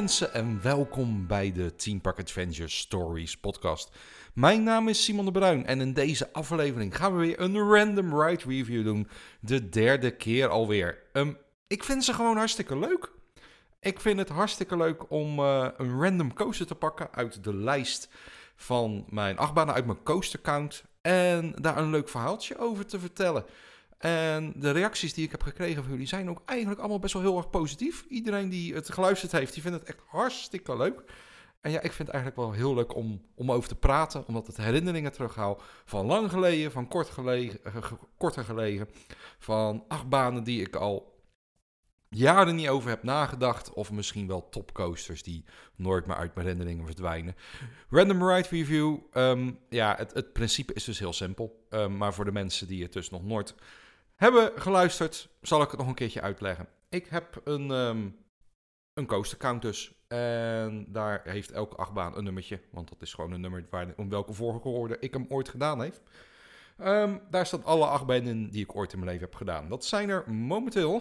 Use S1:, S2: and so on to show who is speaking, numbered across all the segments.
S1: mensen en welkom bij de Theme Park Adventure Stories podcast. Mijn naam is Simon de Bruin en in deze aflevering gaan we weer een random ride review doen. De derde keer alweer. Ik vind ze gewoon hartstikke leuk. Ik vind het hartstikke leuk om een random coaster te pakken uit de lijst van mijn achtbanen, uit mijn coaster count. En daar een leuk verhaaltje over te vertellen. En de reacties die ik heb gekregen van jullie zijn ook eigenlijk allemaal best wel heel erg positief. Iedereen die het geluisterd heeft, die vindt het echt hartstikke leuk. En ja, ik vind het eigenlijk wel heel leuk om over te praten, omdat het herinneringen terughaal van lang geleden, van korter geleden, van achtbanen die ik al jaren niet over heb nagedacht, of misschien wel topcoasters die nooit meer uit mijn herinneringen verdwijnen. Random Ride Review, het principe is dus heel simpel, maar voor de mensen die het dus nog nooit hebben geluisterd, zal ik het nog een keertje uitleggen. Ik heb een coaster count dus. En daar heeft elke achtbaan een nummertje. Want dat is gewoon een nummer om welke volgorde ik hem ooit gedaan heeft. Daar staan alle achtbanen in die ik ooit in mijn leven heb gedaan. Dat zijn er momenteel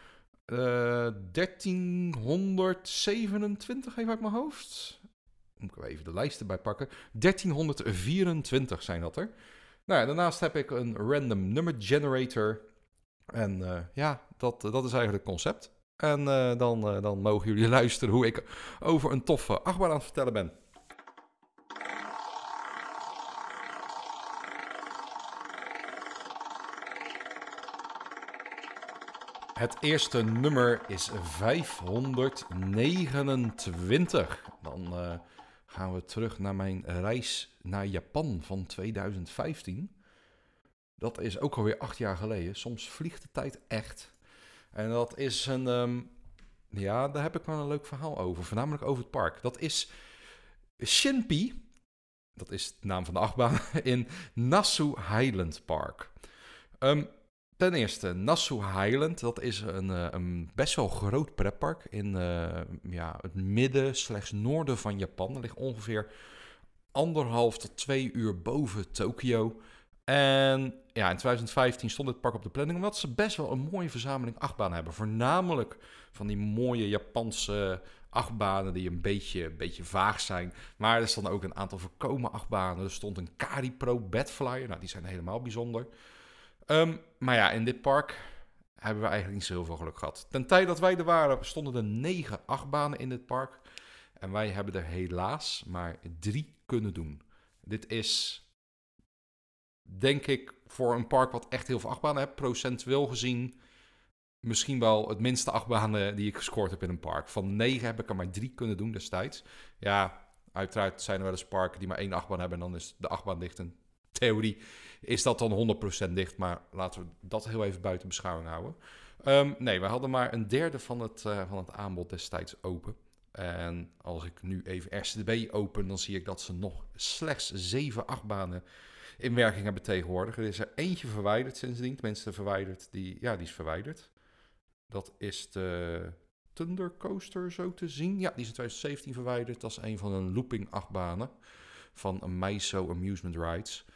S1: 1327 even uit mijn hoofd. Moet ik even de lijst erbij pakken. 1324 zijn dat er. Nou ja, daarnaast heb ik een random number generator. En dat is eigenlijk het concept. En dan mogen jullie luisteren hoe ik over een toffe achtbaan aan het vertellen ben. Het eerste nummer is 529. Dan gaan we terug naar mijn reis naar Japan van 2015. Dat is ook alweer 8 jaar geleden. Soms vliegt de tijd echt. En dat is daar heb ik wel een leuk verhaal over. Voornamelijk over het park. Dat is Shinpi. Dat is de naam van de achtbaan. In Nassau Highland Park. Ten eerste, Nassau Highland. Dat is een best wel groot pretpark. In het midden, slechts noorden van Japan. Dat ligt ongeveer 1,5 tot 2 uur boven Tokio. En ja, in 2015 stond dit park op de planning, omdat ze best wel een mooie verzameling achtbanen hebben. Voornamelijk van die mooie Japanse achtbanen die een beetje vaag zijn. Maar er stonden ook een aantal voorkomen achtbanen. Er stond een Caripro Badflyer, nou die zijn helemaal bijzonder. Maar ja, in dit park hebben we eigenlijk niet zo heel veel geluk gehad. Ten tijde dat wij er waren, stonden er 9 achtbanen in dit park. En wij hebben er helaas maar 3 kunnen doen. Dit is, denk ik, voor een park wat echt heel veel achtbanen heeft, procentueel gezien, misschien wel het minste achtbanen die ik gescoord heb in een park. Van 9 heb ik er maar 3 kunnen doen destijds. Ja, uiteraard zijn er wel eens parken die maar 1 achtbaan hebben en dan is de achtbaan dicht. In theorie is dat dan 100% dicht, maar laten we dat heel even buiten beschouwing houden. Nee, we hadden maar een derde van het aanbod destijds open. En als ik nu even RCDB open, dan zie ik dat ze nog slechts 7 achtbanen in werking hebben tegenwoordig. Er is er eentje verwijderd sindsdien. Tenminste, verwijderd. Die is verwijderd. Dat is de Thunder Coaster, zo te zien. Ja, die is in 2017 verwijderd. Dat is een van de looping achtbanen van Meiso Amusement Rides.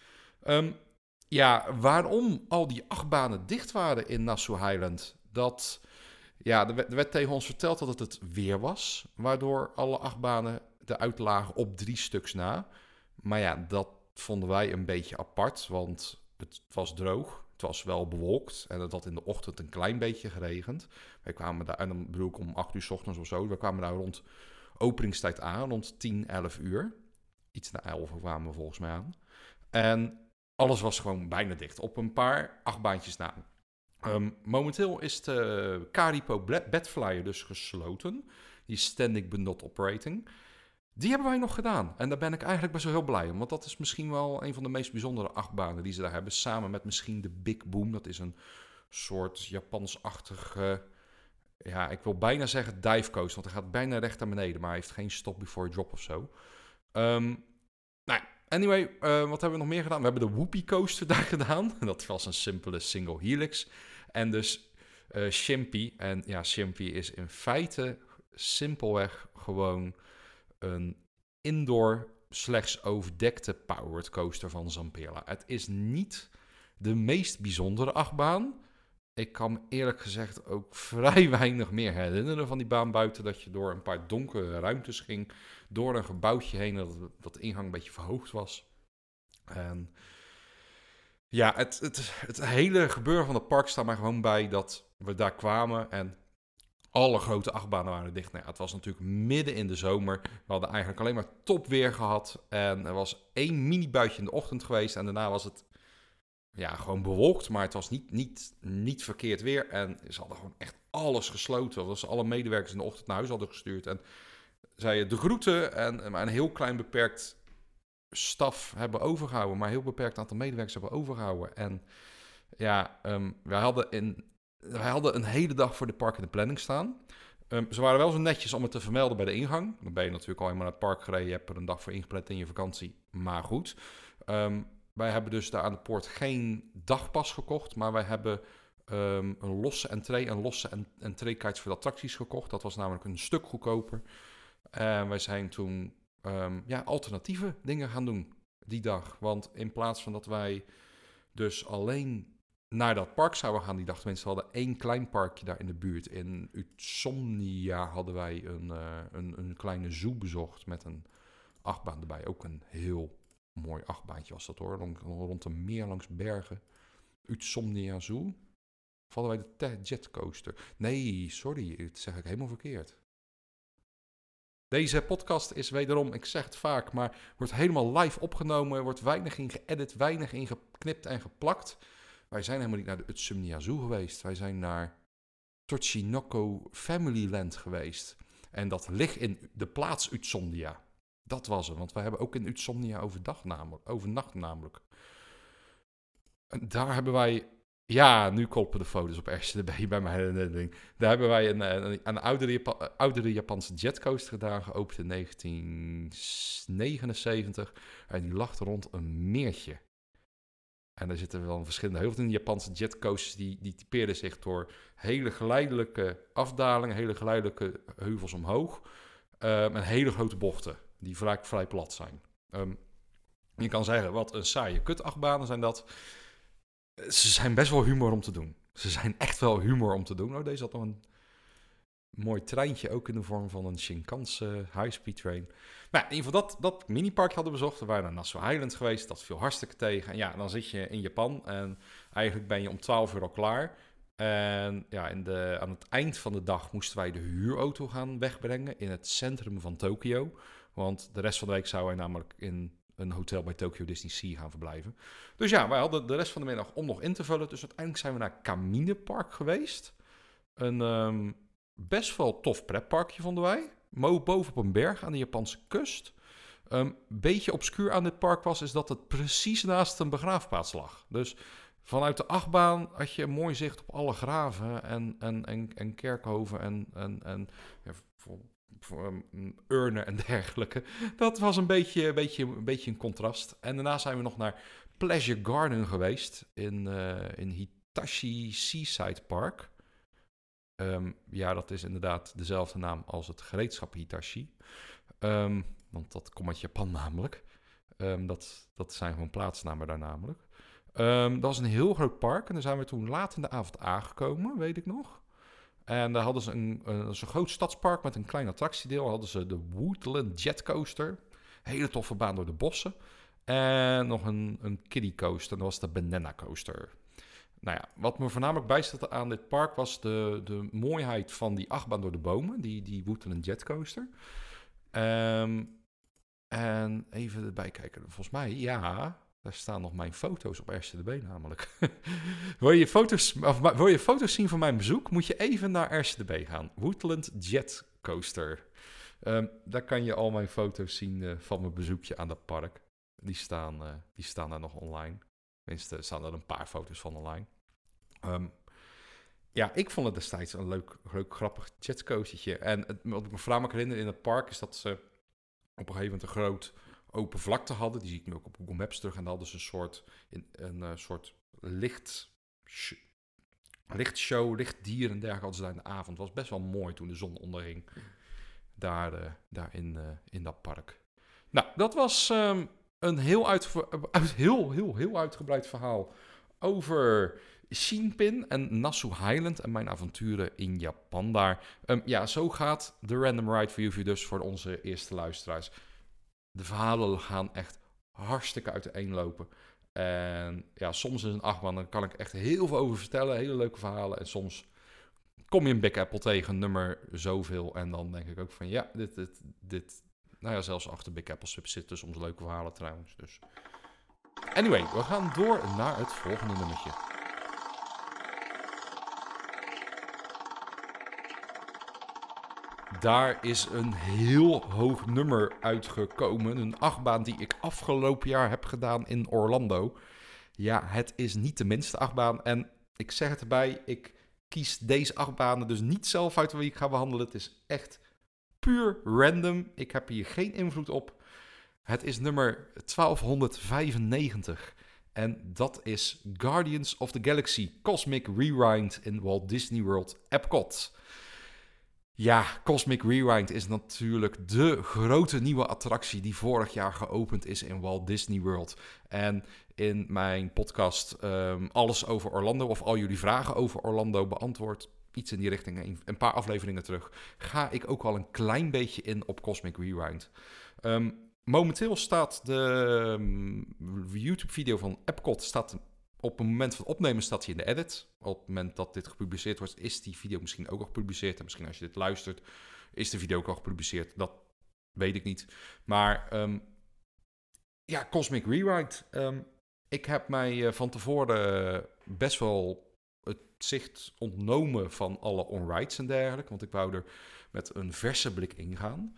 S1: Waarom al die achtbanen dicht waren in Nassau Highland? Er werd tegen ons verteld dat het weer was, waardoor alle achtbanen eruit lagen op 3 stuks na. Maar ja, dat vonden wij een beetje apart, want het was droog. Het was wel bewolkt en het had in de ochtend een klein beetje geregend. Wij kwamen daar, en dan bedoel ik om 8 uur 's ochtends of zo. We kwamen daar rond openingstijd aan, rond 10, 11 uur. Iets na 11 kwamen we volgens mij aan. En alles was gewoon bijna dicht, op een paar achtbaantjes na. Momenteel is de Caripro Badflyer dus gesloten. Die standing but not operating. Die hebben wij nog gedaan. En daar ben ik eigenlijk best wel heel blij om. Want dat is misschien wel een van de meest bijzondere achtbanen die ze daar hebben. Samen met misschien de Big Boom. Dat is een soort Japans-achtige, ik wil bijna zeggen dive coaster. Want hij gaat bijna recht naar beneden. Maar hij heeft geen stop before drop of zo. Anyway, wat hebben we nog meer gedaan? We hebben de Whoopie Coaster daar gedaan. Dat was een simpele single helix. En dus Shinpi. En ja, Shinpi is in feite simpelweg gewoon een indoor slechts overdekte powered coaster van Zamperla. Het is niet de meest bijzondere achtbaan. ik kan me eerlijk gezegd ook vrij weinig meer herinneren van die baan buiten. Dat je door een paar donkere ruimtes ging. Door een gebouwtje heen dat de ingang een beetje verhoogd was. En ja, het hele gebeuren van het park staat mij gewoon bij dat we daar kwamen en alle grote achtbanen waren dicht. Nou ja, het was natuurlijk midden in de zomer. We hadden eigenlijk alleen maar topweer gehad. En er was 1 mini-buitje in de ochtend geweest. En daarna was het ja, gewoon bewolkt. Maar het was niet verkeerd weer. En ze hadden gewoon echt alles gesloten. Dat ze alle medewerkers in de ochtend naar huis hadden gestuurd. En zeiden de groeten en maar een heel klein beperkt staf hebben overgehouden. Maar een heel beperkt aantal medewerkers hebben overgehouden. En ja, wij hadden een hele dag voor de park in de planning staan. Ze waren wel zo netjes om het te vermelden bij de ingang. Dan ben je natuurlijk al helemaal naar het park gereden. Je hebt er een dag voor ingepland in je vakantie. Maar goed. Wij hebben dus daar aan de poort geen dagpas gekocht. Maar wij hebben een losse entree en losse entreekaartjes voor de attracties gekocht. Dat was namelijk een stuk goedkoper. En wij zijn toen alternatieve dingen gaan doen die dag. Want in plaats van dat wij dus alleen naar dat park zouden gaan die dag. Tenminste, we hadden 1 klein parkje daar in de buurt. In Utsomnia hadden wij een kleine zoo bezocht met een achtbaan erbij. Ook een heel mooi achtbaantje was dat hoor. Rond een meer langs bergen. Utsomnia Zoo. Of hadden wij de jetcoaster? Nee, sorry, dat zeg ik helemaal verkeerd. Deze podcast is wederom, ik zeg het vaak, maar wordt helemaal live opgenomen. Er wordt weinig in geëdit, weinig in geknipt en geplakt. Wij zijn helemaal niet naar de Utsumnia Zoo geweest. Wij zijn naar Totsinoko Familyland geweest. En dat ligt in de plaats Utsumnia. Dat was het, want wij hebben ook in Utsumnia overnacht namelijk. En daar hebben wij... Ja, nu kloppen de foto's op RCDB bij mijn herinnering. Daar hebben wij een oudere Japanse jetcoaster gedaan, geopend in 1979. En die lag rond een meertje. En er zitten wel verschillende, heel veel Japanse jetcoasters die typeerden zich door hele geleidelijke afdalingen, hele geleidelijke heuvels omhoog. En hele grote bochten, die vrij plat zijn. Je kan zeggen, wat een saaie kutachtbanen zijn dat. Ze zijn best wel humor om te doen. Ze zijn echt wel humor om te doen. Oh, deze had nog een mooi treintje, ook in de vorm van een Shinkansen high-speed train. Maar in ieder geval dat miniparkje hadden we bezocht. We waren naar Nassau Island geweest, dat viel hartstikke tegen. En ja, dan zit je in Japan en eigenlijk ben je om 12 uur al klaar. En ja, aan het eind van de dag moesten wij de huurauto gaan wegbrengen in het centrum van Tokio. Want de rest van de week zouden wij namelijk in een hotel bij Tokyo Disney Sea gaan verblijven. Dus ja, wij hadden de rest van de middag om nog in te vullen. Dus uiteindelijk zijn we naar Kamine Park geweest. Een best wel tof pretparkje vonden wij. Boven op een berg aan de Japanse kust. Beetje obscuur aan dit park is dat het precies naast een begraafplaats lag. Dus vanuit de achtbaan had je een mooi zicht op alle graven en kerkhoven en urnen en dergelijke. Dat was een beetje een contrast. En daarna zijn we nog naar Pleasure Garden geweest in Hitachi Seaside Park. Ja, dat is inderdaad dezelfde naam als het gereedschap Hitachi. Want dat komt uit Japan namelijk. Dat zijn gewoon plaatsnamen daar namelijk. Dat was een heel groot park en daar zijn we toen laat in de avond aangekomen, weet ik nog. En daar hadden ze een groot stadspark met een klein attractiedeel. Hadden ze de Woodland Jetcoaster. Hele toffe baan door de bossen. En nog een kiddie coaster. En dat was de Banana Coaster. Nou ja, wat me voornamelijk bijstelde aan dit park was de mooiheid van die achtbaan door de bomen. Die Woodland Jetcoaster. En even erbij kijken. Volgens mij, ja... Daar staan nog mijn foto's op RCDB namelijk. Wil je foto's zien van mijn bezoek? Moet je even naar RCDB gaan. Woodland Jet Coaster. Daar kan je al mijn foto's zien van mijn bezoekje aan dat park. Die staan daar nog online. Tenminste, er staan er een paar foto's van online. Ja, ik vond het destijds een leuk grappig jetcoastertje. En wat ik me voornamelijk herinner in het park is dat ze op een gegeven moment een groot open vlakte hadden. Die zie ik nu ook op Google Maps terug. En dan hadden ze een soort lichtshow, lichtdier en dergelijke hadden ze daar in de avond. Het was best wel mooi toen de zon onderging. Daar in dat park. Nou, dat was een heel uitgebreid verhaal over Shinpin en Nasu Highland en mijn avonturen in Japan daar. Zo gaat de Random Ride Review dus voor onze eerste luisteraars. De verhalen gaan echt hartstikke uiteenlopen. En ja, soms is een achtbaan, daar kan ik echt heel veel over vertellen. Hele leuke verhalen. En soms kom je een Big Apple tegen, nummer zoveel. En dan denk ik ook van ja, dit. Nou ja, zelfs achter Big Apple Sub zitten soms leuke verhalen trouwens. Dus. Anyway, we gaan door naar het volgende nummertje. Daar is een heel hoog nummer uitgekomen. Een achtbaan die ik afgelopen jaar heb gedaan in Orlando. Ja, het is niet de minste achtbaan. En ik zeg het erbij, ik kies deze achtbanen dus niet zelf uit wie ik ga behandelen. Het is echt puur random. Ik heb hier geen invloed op. Het is nummer 1295. En dat is Guardians of the Galaxy Cosmic Rewind in Walt Disney World Epcot. Ja, Cosmic Rewind is natuurlijk de grote nieuwe attractie die vorig jaar geopend is in Walt Disney World. En in mijn podcast Alles over Orlando, of al jullie vragen over Orlando beantwoord, iets in die richting, een paar afleveringen terug, ga ik ook al een klein beetje in op Cosmic Rewind. Momenteel staat de YouTube-video van Epcot staat op het moment van opnemen staat hij in de edit. Op het moment dat dit gepubliceerd wordt, is die video misschien ook al gepubliceerd. En misschien als je dit luistert, is de video ook al gepubliceerd. Dat weet ik niet. Maar Cosmic Rewind. Ik heb mij van tevoren best wel het zicht ontnomen van alle on-rides en dergelijke. Want ik wou er met een verse blik ingaan.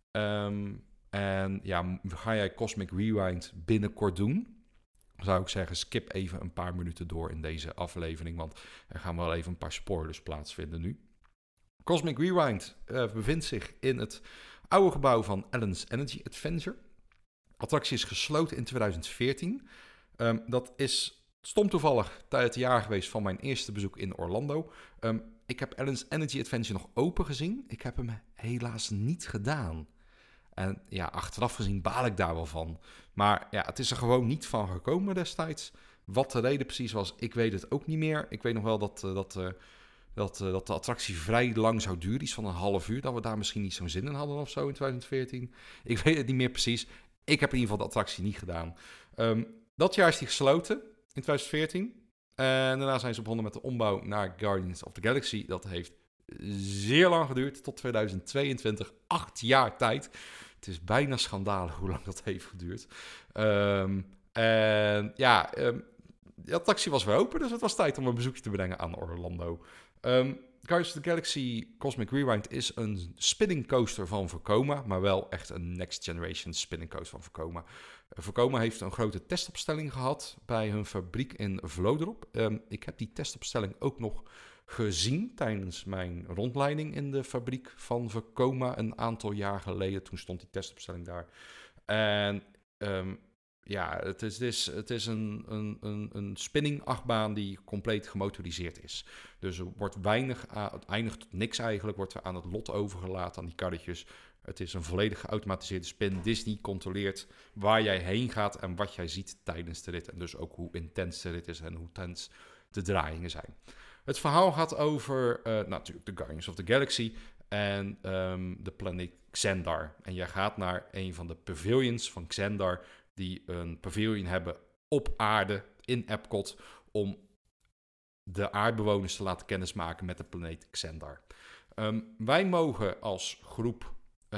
S1: Ga jij Cosmic Rewind binnenkort doen? Zou ik zeggen, skip even een paar minuten door in deze aflevering, want er gaan wel even een paar spoilers plaatsvinden nu. Cosmic Rewind bevindt zich in het oude gebouw van Allen's Energy Adventure. De attractie is gesloten in 2014. Dat is stom toevallig tijdens het jaar geweest van mijn eerste bezoek in Orlando. Ik heb Allen's Energy Adventure nog open gezien. Ik heb hem helaas niet gedaan. En ja, achteraf gezien baal ik daar wel van. Maar ja, het is er gewoon niet van gekomen destijds. Wat de reden precies was, ik weet het ook niet meer. Ik weet nog wel dat de attractie vrij lang zou duren. Iets van een half uur. Dat we daar misschien niet zo'n zin in hadden of zo in 2014. Ik weet het niet meer precies. Ik heb in ieder geval de attractie niet gedaan. Dat jaar is die gesloten in 2014. En daarna zijn ze begonnen met de ombouw naar Guardians of the Galaxy. Dat heeft zeer lang geduurd, tot 2022. 8 jaar tijd. Het is bijna schandalig hoe lang dat heeft geduurd. De attractie was weer open, dus het was tijd om een bezoekje te brengen aan Orlando. Guardians of the Galaxy Cosmic Rewind is een spinning coaster van Vekoma, maar wel echt een next generation spinning coaster van Vekoma. Vekoma heeft een grote testopstelling gehad bij hun fabriek in Vlodrop. Ik heb die testopstelling ook nog gezien tijdens mijn rondleiding in de fabriek van Vekoma een aantal jaar geleden. Toen stond die testopstelling daar. En het is een spinning achtbaan die compleet gemotoriseerd is. Dus er wordt het eindigt tot niks eigenlijk, wordt er aan het lot overgelaten, aan die karretjes. Het is een volledig geautomatiseerde spin. Disney controleert waar jij heen gaat en wat jij ziet tijdens de rit. En dus ook hoe intens de rit is en hoe intens de draaiingen zijn. Het verhaal gaat over natuurlijk de Guardians of the Galaxy en de planeet Xandar. En jij gaat naar een van de pavilions van Xandar, die een pavilion hebben op aarde in Epcot, om de aardbewoners te laten kennismaken met de planeet Xandar. Wij mogen als groep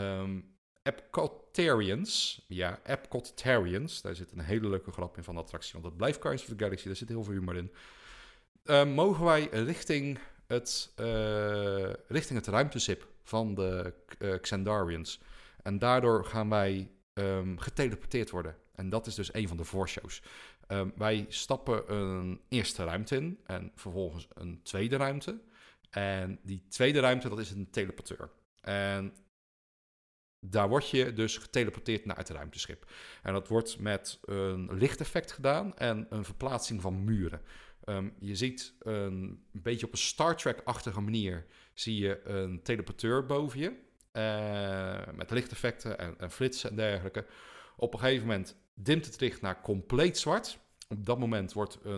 S1: Epcotarians, daar zit een hele leuke grap in van de attractie, want dat blijft Guardians of the Galaxy, daar zit heel veel humor in. Mogen wij richting het ruimteschip van de Xandarians. En daardoor gaan wij geteleporteerd worden. En dat is dus een van de voorshows. Wij stappen een eerste ruimte in en vervolgens een tweede ruimte. En die tweede ruimte, dat is een teleporteur. En daar word je dus geteleporteerd naar het ruimteschip. En dat wordt met een lichteffect gedaan en een verplaatsing van muren. Je ziet een beetje op een Star Trek-achtige manier zie je een teleporteur boven je. Met lichteffecten en flitsen en dergelijke. Op een gegeven moment dimt het licht naar compleet zwart. Op dat moment wordt een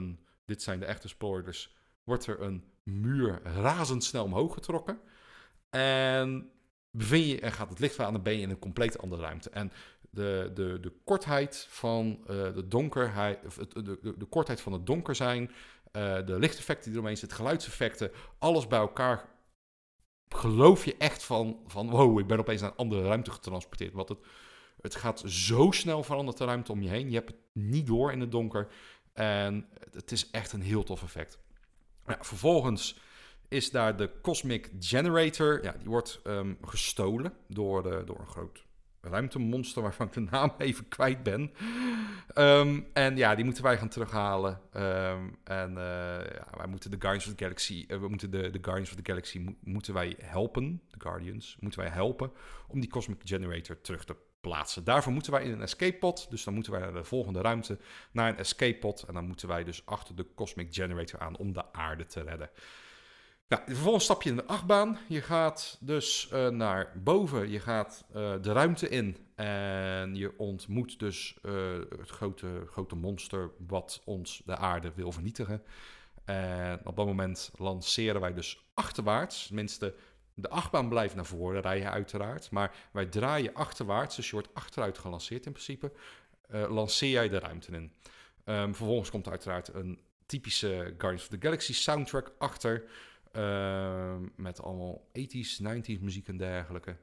S1: dit zijn de echte spoilers, wordt er een muur razendsnel omhoog getrokken. En gaat het licht aan, dan ben je in een compleet andere ruimte. En de kortheid van de donkerheid, de kortheid van het donker zijn, de lichteffecten die eromheen zitten, geluidseffecten, alles bij elkaar, geloof je echt van wow, ik ben opeens naar een andere ruimte getransporteerd. Want het gaat zo snel verandert de ruimte om je heen. Je hebt het niet door in het donker. En het is echt een heel tof effect. Ja, vervolgens is daar de Cosmic Generator. Ja, die wordt gestolen door een groot ruimtemonster waarvan ik de naam even kwijt ben. En ja, die moeten wij gaan terughalen. Wij moeten de Guardians of the Galaxy, de Guardians of the Galaxy moeten wij helpen. De Guardians moeten wij helpen om die Cosmic Generator terug te plaatsen. Daarvoor moeten wij in een escape pod. Dus dan moeten wij naar de volgende ruimte, naar een escape pod. En dan moeten wij dus achter de Cosmic Generator aan om de aarde te redden. Ja, vervolgens stap je in de achtbaan. Je gaat dus naar boven. Je gaat de ruimte in. En je ontmoet dus het grote monster wat ons de aarde wil vernietigen. En op dat moment lanceren wij dus achterwaarts. Tenminste, de achtbaan blijft naar voren rijden uiteraard. Maar wij draaien achterwaarts. Dus je wordt achteruit gelanceerd in principe. Lanceer jij de ruimte in. Vervolgens komt uiteraard een typische Guardians of the Galaxy soundtrack achter. Met allemaal 80s, 90s muziek en dergelijke.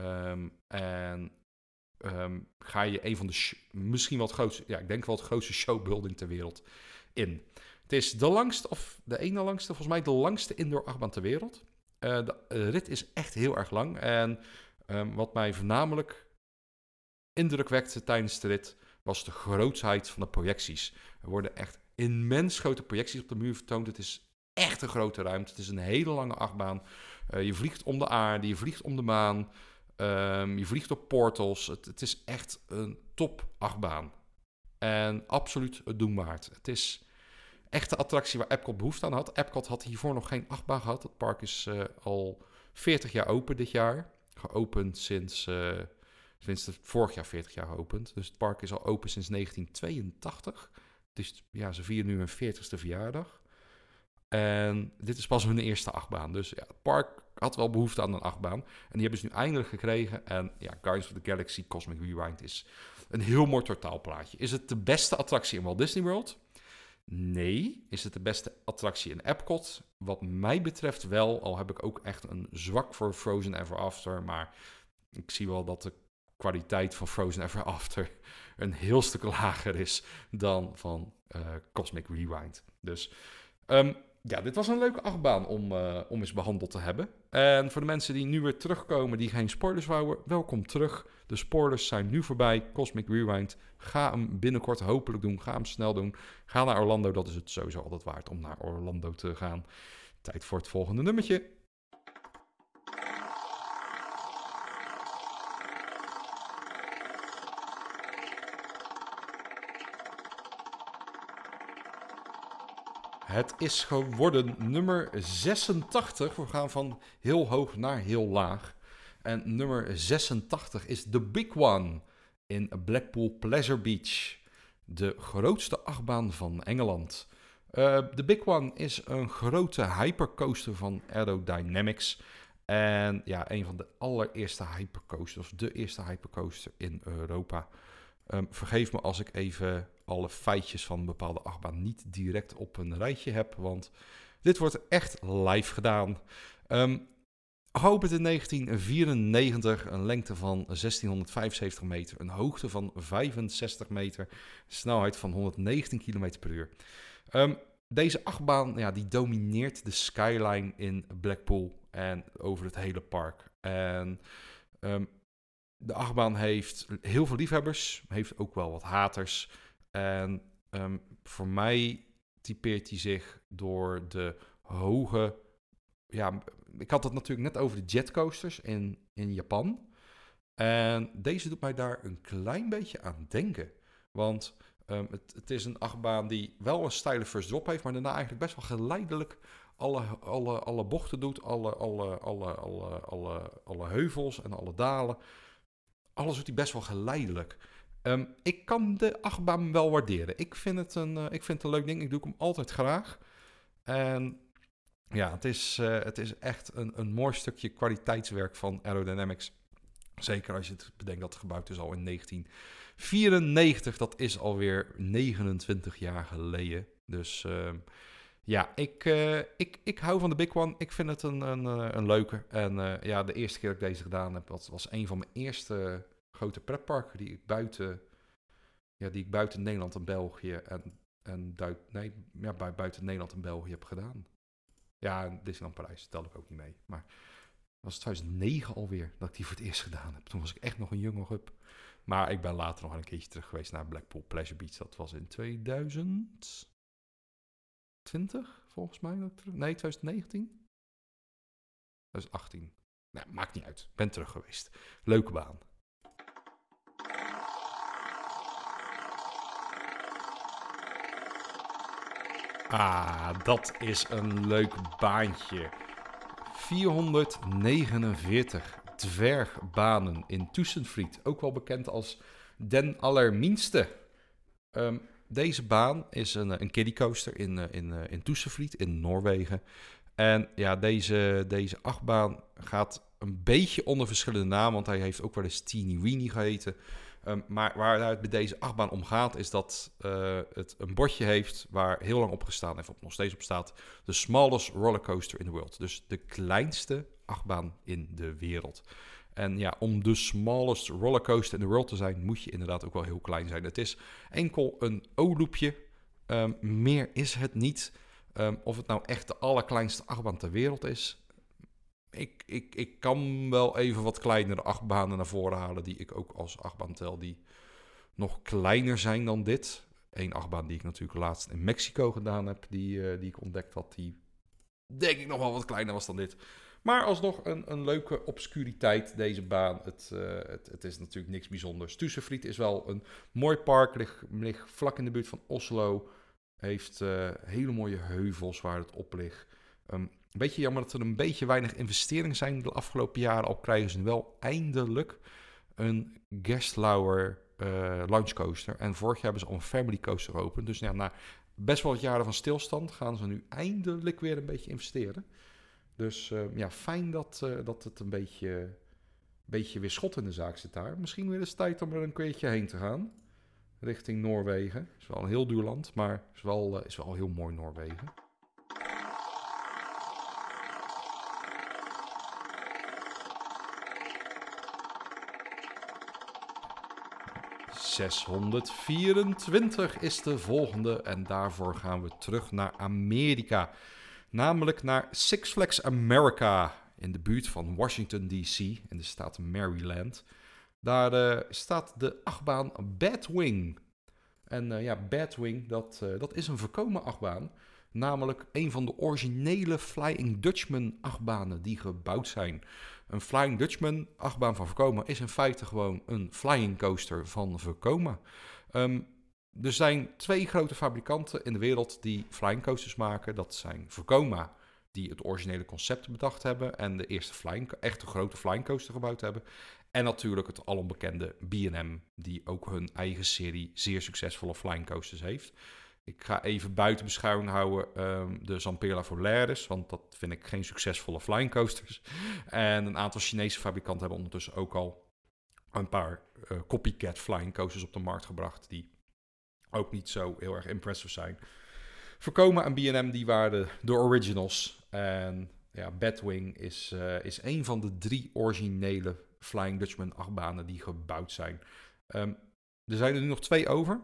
S1: Ga je een van de misschien wel het grootste, ja, ik denk wel het grootste showbuilding ter wereld in. Het is de langste, of de ene langste, volgens mij de langste indoor achtbaan ter wereld. De rit is echt heel erg lang. En wat mij voornamelijk indruk wekte tijdens de rit was de grootsheid van de projecties. Er worden echt immens grote projecties op de muur vertoond. Het is echt een grote ruimte. Het is een hele lange achtbaan. Je vliegt om de aarde, je vliegt om de maan. Je vliegt op portals. Het is echt een top achtbaan. En absoluut het doen waard. Het is echt de attractie waar Epcot behoefte aan had. Epcot had hiervoor nog geen achtbaan gehad. Het park is al 40 jaar open dit jaar. Geopend sinds het vorig jaar 40 jaar geopend. Dus het park is al open sinds 1982. Dus ja, ze vieren nu hun 40ste verjaardag. En dit is pas hun eerste achtbaan. Dus ja, het park had wel behoefte aan een achtbaan. En die hebben ze nu eindelijk gekregen. En ja, Guardians of the Galaxy Cosmic Rewind is een heel mooi totaalplaatje. Is het de beste attractie in Walt Disney World? Nee. Is het de beste attractie in Epcot? Wat mij betreft wel. Al heb ik ook echt een zwak voor Frozen Ever After. Maar ik zie wel dat de kwaliteit van Frozen Ever After een heel stuk lager is dan van Cosmic Rewind. Dus ja, dit was een leuke achtbaan om eens behandeld te hebben. En voor de mensen die nu weer terugkomen, die geen spoilers wouden, welkom terug. De spoilers zijn nu voorbij. Cosmic Rewind. Ga hem binnenkort hopelijk doen. Ga hem snel doen. Ga naar Orlando. Dat is het sowieso altijd waard om naar Orlando te gaan. Tijd voor het volgende nummertje. Het is geworden nummer 86. We gaan van heel hoog naar heel laag. En nummer 86 is The Big One in Blackpool Pleasure Beach. De grootste achtbaan van Engeland. The Big One is een grote hypercoaster van Aerodynamics. En ja, een van de allereerste hypercoasters, of de eerste hypercoaster in Europa. Vergeef me als ik even alle feitjes van een bepaalde achtbaan niet direct op een rijtje heb, want dit wordt echt live gedaan. Geopend in 1994, een lengte van 1675 meter, een hoogte van 65 meter, snelheid van 119 km per uur. Deze achtbaan ja, die domineert de skyline in Blackpool en over het hele park. En de achtbaan heeft heel veel liefhebbers, heeft ook wel wat haters. En voor mij typeert hij zich door de hoge... Ja, ik had het natuurlijk net over de jetcoasters in Japan. En deze doet mij daar een klein beetje aan denken. Want het is een achtbaan die wel een steile first drop heeft, maar daarna eigenlijk best wel geleidelijk alle bochten doet, alle heuvels en alle dalen. Alles doet hij best wel geleidelijk. Ik kan de achtbaan wel waarderen. Ik vind het een leuk ding. Ik doe hem altijd graag. En ja, het is echt een mooi stukje kwaliteitswerk van Aerodynamics. Zeker als je het bedenkt dat het gebouwd is al in 1994. Dat is alweer 29 jaar geleden. Dus ja, ik hou van de Big One. Ik vind het een leuke. En ja, de eerste keer dat ik deze gedaan heb, was een van mijn eerste grote pretparken die ik buiten Nederland en België buiten Nederland en België heb gedaan. Ja, Disneyland Parijs tel ik ook niet mee. Maar het was 2009 alweer dat ik die voor het eerst gedaan heb. Toen was ik echt nog een jonge hup. Maar ik ben later nog een keertje terug geweest naar Blackpool Pleasure Beach. Dat was in 2020, volgens mij. Nee, 2019? 2018. Nou, maakt niet uit. Ben terug geweest. Leuke baan. Dat is een leuk baantje. 449 dwergbanen in Tussenfried. Ook wel bekend als Den Allerminste. Deze baan is een kiddiecoaster in Tussenfried in Noorwegen. En ja, deze achtbaan gaat een beetje onder verschillende namen, want hij heeft ook wel eens Teeny Weeny geheten. Maar waar het bij deze achtbaan om gaat, is dat het een bordje heeft waar heel lang op gestaan heeft, of nog steeds op staat, the smallest rollercoaster in the world. Dus de kleinste achtbaan in de wereld. En ja, om de smallest rollercoaster in the world te zijn, moet je inderdaad ook wel heel klein zijn. Het is enkel een O-loopje. Meer is het niet. Of het nou echt de allerkleinste achtbaan ter wereld is. Ik kan wel even wat kleinere achtbanen naar voren halen die ik ook als achtbaan tel, die nog kleiner zijn dan dit. Eén achtbaan die ik natuurlijk laatst in Mexico gedaan heb, die ik ontdekt had, die denk ik nog wel wat kleiner was dan dit. Maar alsnog een leuke obscuriteit, deze baan. Het is natuurlijk niks bijzonders. Tussenfried is wel een mooi park, ligt vlak in de buurt van Oslo. Heeft hele mooie heuvels waar het op ligt. Een beetje jammer dat er een beetje weinig investeringen zijn de afgelopen jaren. Al krijgen ze wel eindelijk een Gerstlauer launchcoaster. En vorig jaar hebben ze al een family coaster geopend. Dus ja, na best wel wat jaren van stilstand gaan ze nu eindelijk weer een beetje investeren. Dus ja, fijn dat het een beetje weer schot in de zaak zit daar. Misschien weer eens tijd om er een keertje heen te gaan. Richting Noorwegen. Is wel een heel duur land, maar is wel heel mooi Noorwegen. ...624 is de volgende en daarvoor gaan we terug naar Amerika. Namelijk naar Six Flags America in de buurt van Washington D.C. in de staat Maryland. Daar staat de achtbaan Batwing. En ja, Batwing, dat is een Vekoma achtbaan. Namelijk een van de originele Flying Dutchman achtbanen die gebouwd zijn. Een Flying Dutchman achtbaan van Vekoma is in feite gewoon een flying coaster van Vekoma. Er zijn twee grote fabrikanten in de wereld die flying coasters maken. Dat zijn Vekoma, die het originele concept bedacht hebben en de eerste echte grote flying coaster gebouwd hebben. En natuurlijk het alombekende B&M, die ook hun eigen serie zeer succesvolle flying coasters heeft. Ik ga even buiten beschouwing houden de Zamperla Polaris, want dat vind ik geen succesvolle flying coasters. En een aantal Chinese fabrikanten hebben ondertussen ook al een paar copycat flying coasters op de markt gebracht, die ook niet zo heel erg impressive zijn. Vekoma en B&M, die waren de originals. En ja, Batwing is een van de 3 originele Flying Dutchman achtbanen die gebouwd zijn. Er zijn er nu nog 2 over.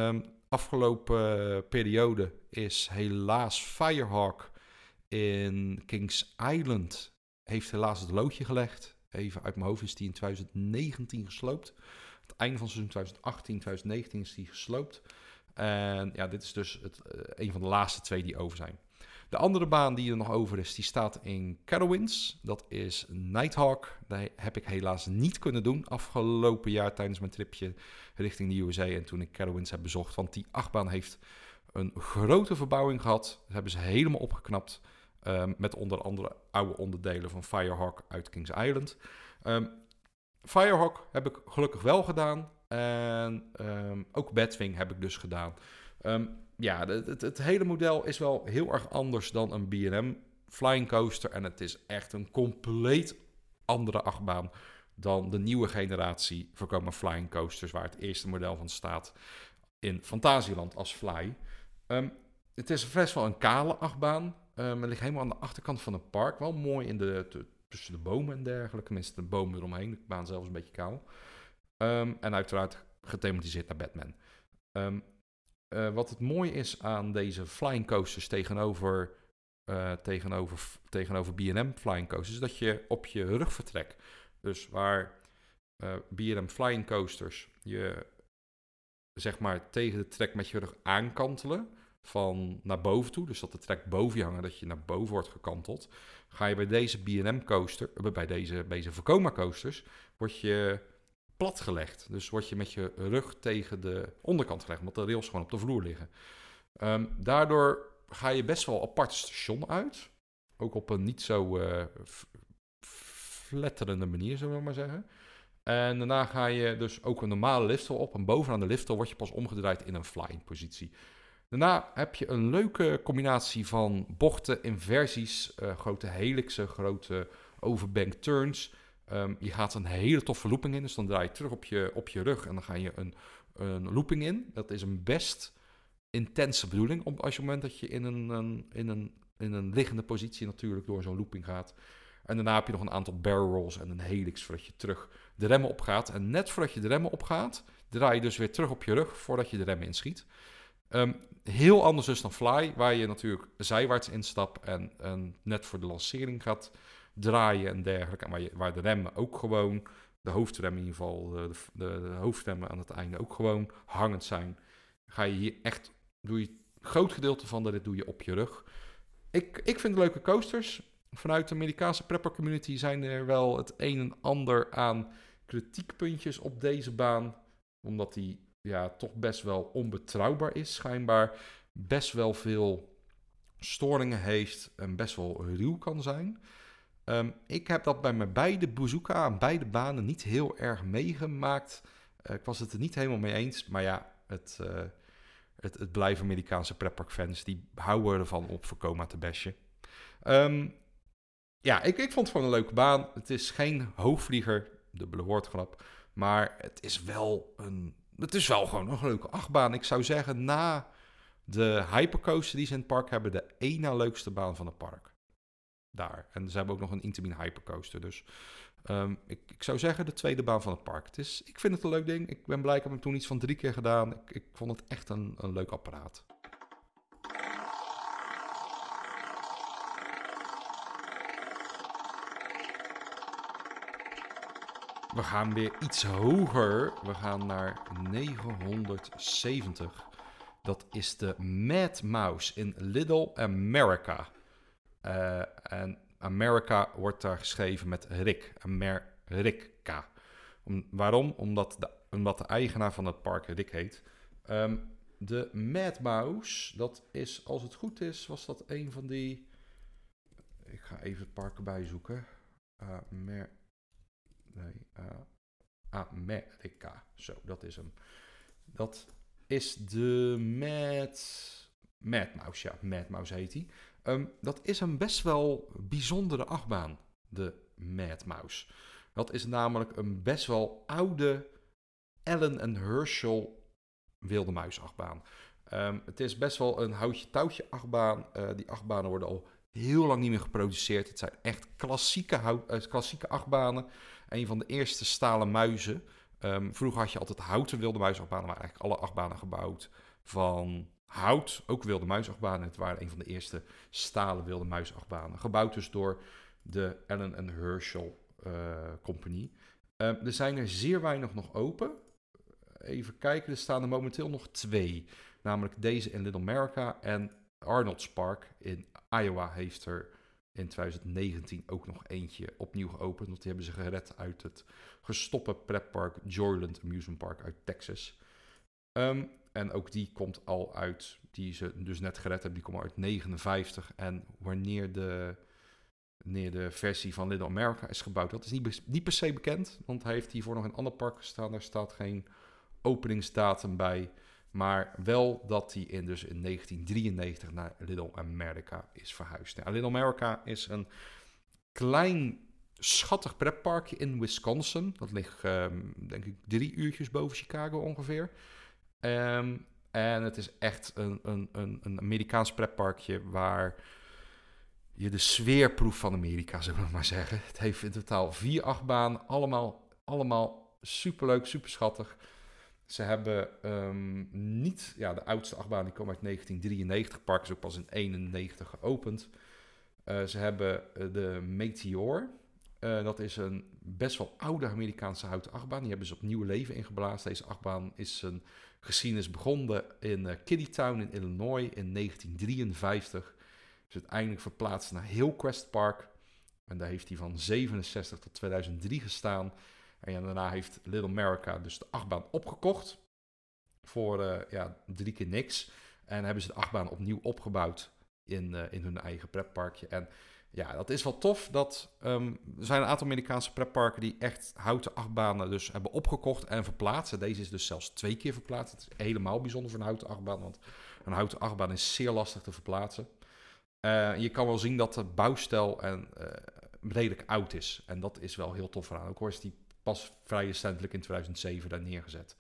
S1: Afgelopen periode is helaas Firehawk in Kings Island heeft helaas het loodje gelegd. Even uit mijn hoofd is die in 2019 gesloopt. Het einde van seizoen 2018, 2019 is die gesloopt. En ja, dit is dus een van de laatste 2 die over zijn. De andere baan die er nog over is, die staat in Carowinds. Dat is Nighthawk. Dat heb ik helaas niet kunnen doen afgelopen jaar tijdens mijn tripje richting de USA. En toen ik Carowinds heb bezocht. Want die achtbaan heeft een grote verbouwing gehad. Dat hebben ze helemaal opgeknapt. Met onder andere oude onderdelen van Firehawk uit Kings Island. Firehawk heb ik gelukkig wel gedaan. En ook Batwing heb ik dus gedaan. Ja, het hele model is wel heel erg anders dan een B&M Flying Coaster. En het is echt een compleet andere achtbaan dan de nieuwe generatie voorkomen Flying Coasters, waar het eerste model van staat in Fantasieland als Fly. Het is best wel een kale achtbaan. Het ligt helemaal aan de achterkant van het park. Wel mooi tussen de bomen en dergelijke. Tenminste, de bomen eromheen. De baan zelfs een beetje kaal. En uiteraard gethematiseerd naar Batman. Wat het mooie is aan deze flying coasters tegenover B&M flying coasters, is dat je op je rug vertrekt. Dus waar B&M flying coasters je zeg maar tegen de trek met je rug aankantelen van naar boven toe, dus dat de trek boven je hangt, dat je naar boven wordt gekanteld, ga je bij deze B&M coaster, bij deze Vekoma coasters, word je platgelegd. Dus word je met je rug tegen de onderkant gelegd, omdat de rails gewoon op de vloer liggen. Daardoor ga je best wel apart station uit. Ook op een niet zo flatterende manier, zullen we maar zeggen. En daarna ga je dus ook een normale liftel op. En bovenaan de liftel word je pas omgedraaid in een flying positie. Daarna heb je een leuke combinatie van bochten, inversies, grote helixen, grote overbank turns. Je gaat een hele toffe looping in, dus dan draai je terug op je rug en dan ga je een looping in. Dat is een best intense bedoeling, als je op het moment dat je in een liggende positie natuurlijk door zo'n looping gaat. En daarna heb je nog een aantal barrel rolls en een helix voordat je terug de remmen opgaat. En net voordat je de remmen opgaat, draai je dus weer terug op je rug voordat je de remmen inschiet. Heel anders dus dan Fly, waar je natuurlijk zijwaarts instapt en net voor de lancering gaat draaien en dergelijke. En waar de remmen ook gewoon, de hoofdremmen in ieder geval, de hoofdremmen aan het einde ook gewoon hangend zijn. Ga je hier echt, doe je een groot gedeelte van de rit doe je op je rug. Ik vind het leuke coasters. Vanuit de Amerikaanse prepper community zijn er wel het een en ander aan kritiekpuntjes op deze baan. Omdat die toch best wel onbetrouwbaar is, schijnbaar. Best wel veel storingen heeft en best wel ruw kan zijn. Ik heb dat bij mijn beide Bazooka aan beide banen niet heel erg meegemaakt. Ik was het er niet helemaal mee eens. Maar ja, het blijven Amerikaanse pretpark fans. Die houden ervan op Vekoma te bashen. Ik vond het gewoon een leuke baan. Het is geen hoogvlieger, dubbele woordgrap. Maar het is wel gewoon een leuke achtbaan. Ik zou zeggen, na de hypercoaster die ze in het park hebben, de één na leukste baan van het park. Daar. En ze hebben ook nog een Intamin hypercoaster. Dus ik zou zeggen de tweede baan van het park. Ik vind het een leuk ding. Ik ben blij, ik heb hem toen iets van 3 keer gedaan. Ik vond het echt een leuk apparaat. We gaan weer iets hoger. We gaan naar 970. Dat is de Mad Mouse in Little America. En America wordt daar geschreven met Rick. America. Waarom? Omdat de eigenaar van het park Rick heet. De Mad Mouse, dat is, als het goed is, was dat een van die... Ik ga even het park erbij zoeken. America. Zo, dat is hem. Dat is de Mad Mouse. Ja, Mad Mouse heet hij. Dat is een best wel bijzondere achtbaan, de Mad Mouse. Dat is namelijk een best wel oude Allen en Herschel wilde muis achtbaan. Het is best wel een houtje-touwtje achtbaan. Die achtbanen worden al heel lang niet meer geproduceerd. Het zijn echt klassieke achtbanen. Een van de eerste stalen muizen. Vroeger had je altijd houten wilde muisachtbanen, maar eigenlijk alle achtbanen gebouwd van hout. Ook wilde muisachtbanen. Het waren een van de eerste stalen wilde muisachtbanen. Gebouwd dus door de Allen en Herschel Company. Er zijn er zeer weinig nog open. Even kijken, er staan er momenteel nog 2. Namelijk deze in Little America en Arnold's Park in Iowa heeft er in 2019 ook nog eentje opnieuw geopend. Want die hebben ze gered uit het gestoppe pretpark Joyland Amusement Park uit Texas. En ook die komt al uit, die ze dus net gered hebben, die komt al uit 59. En wanneer de versie van Little America is gebouwd, dat is niet per se bekend. Want hij heeft hiervoor nog een ander park gestaan, daar staat geen openingsdatum bij. Maar wel dat hij dus in 1993 naar Little America is verhuisd. Nou, Little America is een klein, schattig pretparkje in Wisconsin. Dat ligt, denk ik, 3 uurtjes boven Chicago ongeveer. En het is echt een Amerikaans pretparkje waar je de sfeerproef van Amerika, zullen we maar zeggen. Het heeft in totaal 4 achtbanen, allemaal superleuk, super schattig. Ze hebben niet, ja, de oudste achtbaan die komt uit 1993, het park is ook pas in 91 geopend. Ze hebben de Meteor. Dat is een best wel oude Amerikaanse houten achtbaan. Die hebben ze opnieuw leven ingeblazen. Deze achtbaan is een geschiedenis begonnen in Kiddie in Illinois in 1953. Is uiteindelijk verplaatst naar Hillcrest Park. En daar heeft hij van 67 tot 2003 gestaan. En ja, daarna heeft Little America dus de achtbaan opgekocht. Voor 3 keer niks. En hebben ze de achtbaan opnieuw opgebouwd in hun eigen pretparkje. En ja, dat is wel tof. Er zijn een aantal Amerikaanse pretparken die echt houten achtbanen dus hebben opgekocht en verplaatst. Deze is dus zelfs 2 keer verplaatst. Het is helemaal bijzonder voor een houten achtbaan, want een houten achtbaan is zeer lastig te verplaatsen. Je kan wel zien dat de bouwstijl redelijk oud is. En dat is wel heel tof eraan. Ook al is die pas vrij recentelijk in 2007 daar neergezet.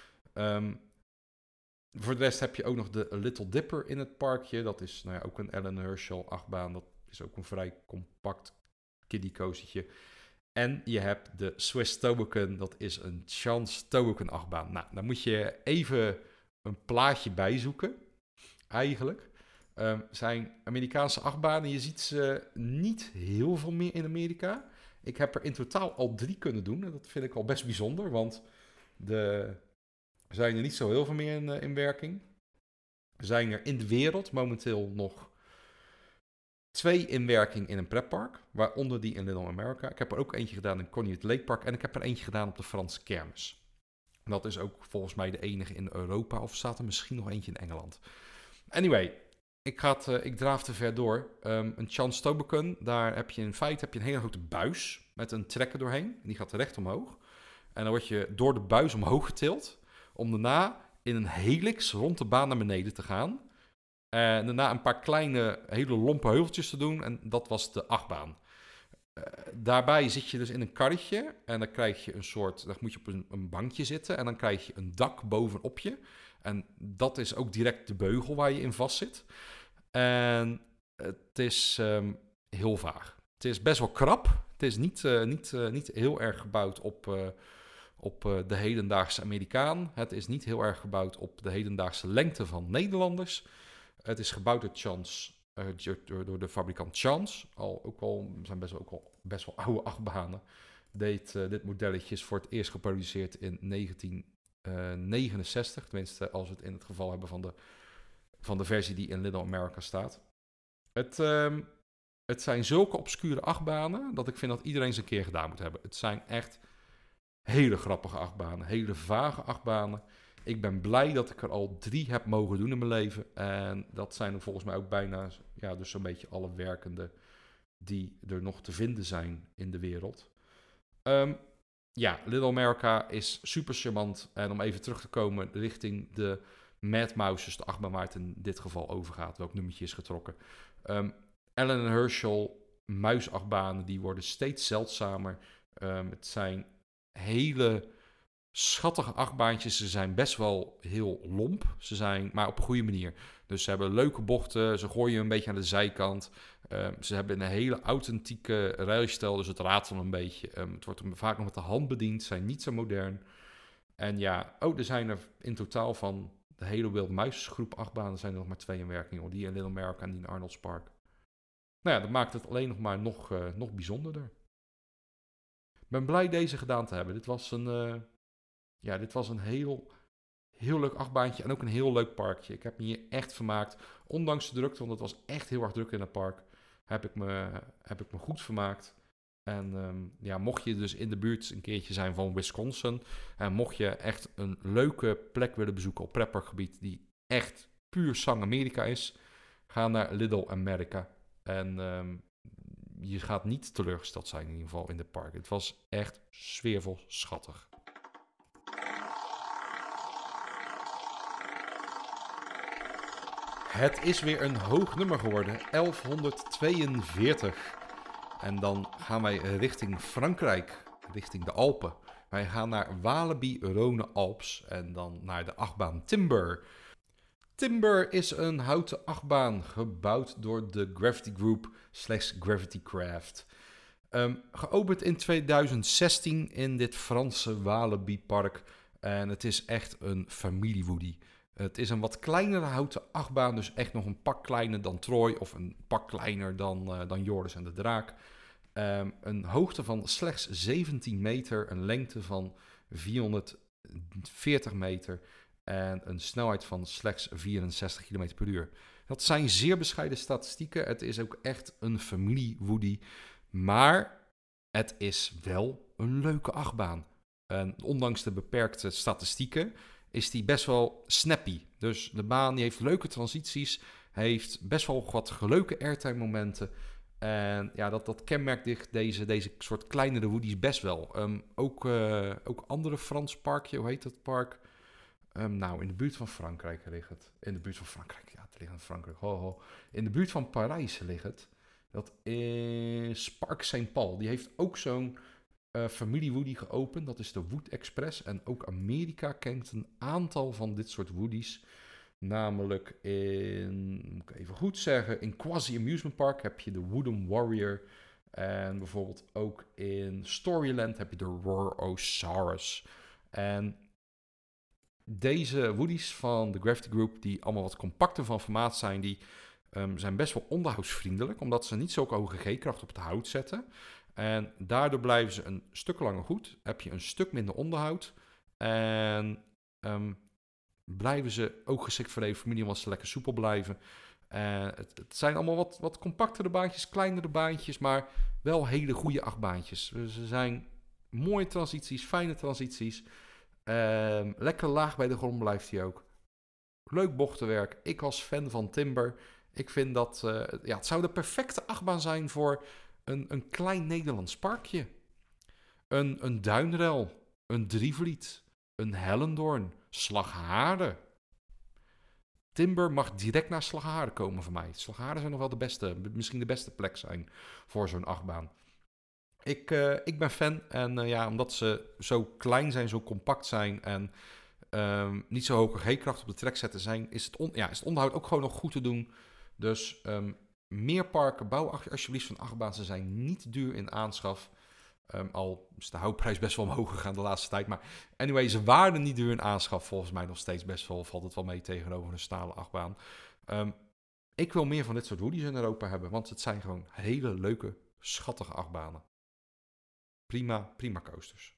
S1: Voor de rest heb je ook nog de Little Dipper in het parkje. Dat is ook een Alan Herschel achtbaan. Dat is ook een vrij compact kiddie-coastertje. En je hebt de Swiss Toboggan. Dat is een Chance Toboggan achtbaan. Nou, daar moet je even een plaatje bij zoeken. Eigenlijk. Zijn Amerikaanse achtbanen. Je ziet ze niet heel veel meer in Amerika. Ik heb er in totaal al 3 kunnen doen. En dat vind ik al best bijzonder. Want er zijn er niet zo heel veel meer in werking. Er zijn er in de wereld momenteel nog 2 in werking in een pretpark. Waaronder die in Little America. Ik heb er ook eentje gedaan in Conneaut Lake Park. En ik heb er eentje gedaan op de Franse Kermis. Dat is ook volgens mij de enige in Europa. Of staat er misschien nog eentje in Engeland. Anyway, ik draaf te ver door. Een Chance Toboggan, daar heb je in feite een hele grote buis met een trekker doorheen. En die gaat recht omhoog. En dan word je door de buis omhoog getild. Om daarna in een helix rond de baan naar beneden te gaan. En daarna een paar kleine, hele lompe heuveltjes te doen. En dat was de achtbaan. Daarbij zit je dus in een karretje. En dan krijg je dan moet je op een bankje zitten. En dan krijg je een dak bovenop je. En dat is ook direct de beugel waar je in vast zit. En het is heel vaag. Het is best wel krap. Het is niet heel erg gebouwd op de hedendaagse Amerikaan. Het is niet heel erg gebouwd op de hedendaagse lengte van Nederlanders. Het is gebouwd door de fabrikant Chance. Zijn best wel oude achtbanen. Dit modelletje is voor het eerst geproduceerd in 1969. Tenminste, als we het in het geval hebben van de versie die in Little America staat. Het zijn zulke obscure achtbanen dat ik vind dat iedereen ze een keer gedaan moet hebben. Het zijn echt hele grappige achtbanen, hele vage achtbanen. Ik ben blij dat ik er al 3 heb mogen doen in mijn leven. En dat zijn er volgens mij ook bijna, dus zo'n beetje alle werkende die er nog te vinden zijn in de wereld. Little America is super charmant. En om even terug te komen richting de Mad Mouse, dus de achtbaan waar het in dit geval over gaat, welk nummertje is getrokken. Alan Herschel muisachtbanen, die worden steeds zeldzamer. Het zijn hele schattige achtbaantjes. Ze zijn best wel heel lomp. Maar op een goede manier. Dus ze hebben leuke bochten. Ze gooien een beetje aan de zijkant. Ze hebben een hele authentieke rijstijl. Dus het ratelt een beetje. Het wordt vaak nog met de hand bediend. Zijn niet zo modern. En er zijn er in totaal van de hele Wild Muis groep achtbanen zijn er nog maar 2 in werking. Die in Little America en die in Arnold's Park. Nou ja, dat maakt het alleen nog maar nog bijzonderder. Ik ben blij deze gedaan te hebben. Dit was een heel leuk achtbaantje en ook een heel leuk parkje. Ik heb me hier echt vermaakt. Ondanks de drukte, want het was echt heel erg druk in het park, heb ik me goed vermaakt. En mocht je dus in de buurt een keertje zijn van Wisconsin, en mocht je echt een leuke plek willen bezoeken op pretparkgebied die echt puur sang Amerika is, ga naar Little America. En je gaat niet teleurgesteld zijn in ieder geval in het park. Het was echt sfeervol schattig. Het is weer een hoog nummer geworden, 1142. En dan gaan wij richting Frankrijk, richting de Alpen. Wij gaan naar Walibi-Rhône-Alps en dan naar de achtbaan Timber. Timber is een houten achtbaan gebouwd door de Gravity Group / Gravity Craft. Geopend in 2016 in dit Franse Walibi-park. En het is echt een familiewoody. Het is een wat kleinere houten achtbaan, dus echt nog een pak kleiner dan Troy of een pak kleiner dan Joris en de Draak. Een hoogte van slechts 17 meter, een lengte van 440 meter en een snelheid van slechts 64 km per uur. Dat zijn zeer bescheiden statistieken. Het is ook echt een familiewoody, maar het is wel een leuke achtbaan. En ondanks de beperkte statistieken is die best wel snappy. Dus de baan die heeft leuke transities, heeft best wel wat leuke airtime momenten. En ja, dat kenmerkt deze soort kleinere woodies best wel. Ook andere Frans parkje, hoe heet dat park? Nou, in de buurt van Frankrijk ligt het. In de buurt van Frankrijk, ja, het ligt in Frankrijk. Ho. In de buurt van Parijs ligt het. Dat is Parc Saint-Paul. Die heeft ook zo'n familie woody geopend. Dat is de Wood Express. En ook Amerika kent een aantal van dit soort woodies. Namelijk moet ik even goed zeggen, in Quasi Amusement Park heb je de Wooden Warrior. En bijvoorbeeld ook in Storyland heb je de Roar-O-Saurus. En deze woodies van de Gravity Group, die allemaal wat compacter van formaat zijn, die zijn best wel onderhoudsvriendelijk, omdat ze niet zulke hoge G-kracht op het hout zetten. En daardoor blijven ze een stuk langer goed. Heb je een stuk minder onderhoud. En blijven ze ook geschikt voor de familie, omdat ze lekker soepel blijven. Het zijn allemaal wat compactere baantjes, kleinere baantjes, maar wel hele goede achtbaantjes. Ze zijn mooie transities, fijne transities. Lekker laag bij de grond blijft hij ook. Leuk bochtenwerk. Ik als fan van Timber. Ik vind dat het zou de perfecte achtbaan zijn voor een klein Nederlands parkje. Een Duinrel, een Drievliet, een Hellendoorn, Slagharen. Timber mag direct naar Slagharen komen voor mij. Slagharen zijn nog wel misschien de beste plek zijn voor zo'n achtbaan. Ik ben fan en omdat ze zo klein zijn, zo compact zijn en niet zo hoge G-kracht op de trekzetten zijn, is het onderhoud ook gewoon nog goed te doen. Dus meer parken, bouw alsjeblieft van achtbaan. Ze zijn niet duur in aanschaf. Al is de houtprijs best wel omhoog gegaan de laatste tijd. Maar anyway, ze waren niet duur in aanschaf. Volgens mij nog steeds best wel, valt het wel mee tegenover een stalen achtbaan. Ik wil meer van dit soort woodies in Europa hebben, want het zijn gewoon hele leuke, schattige achtbanen. Prima coasters.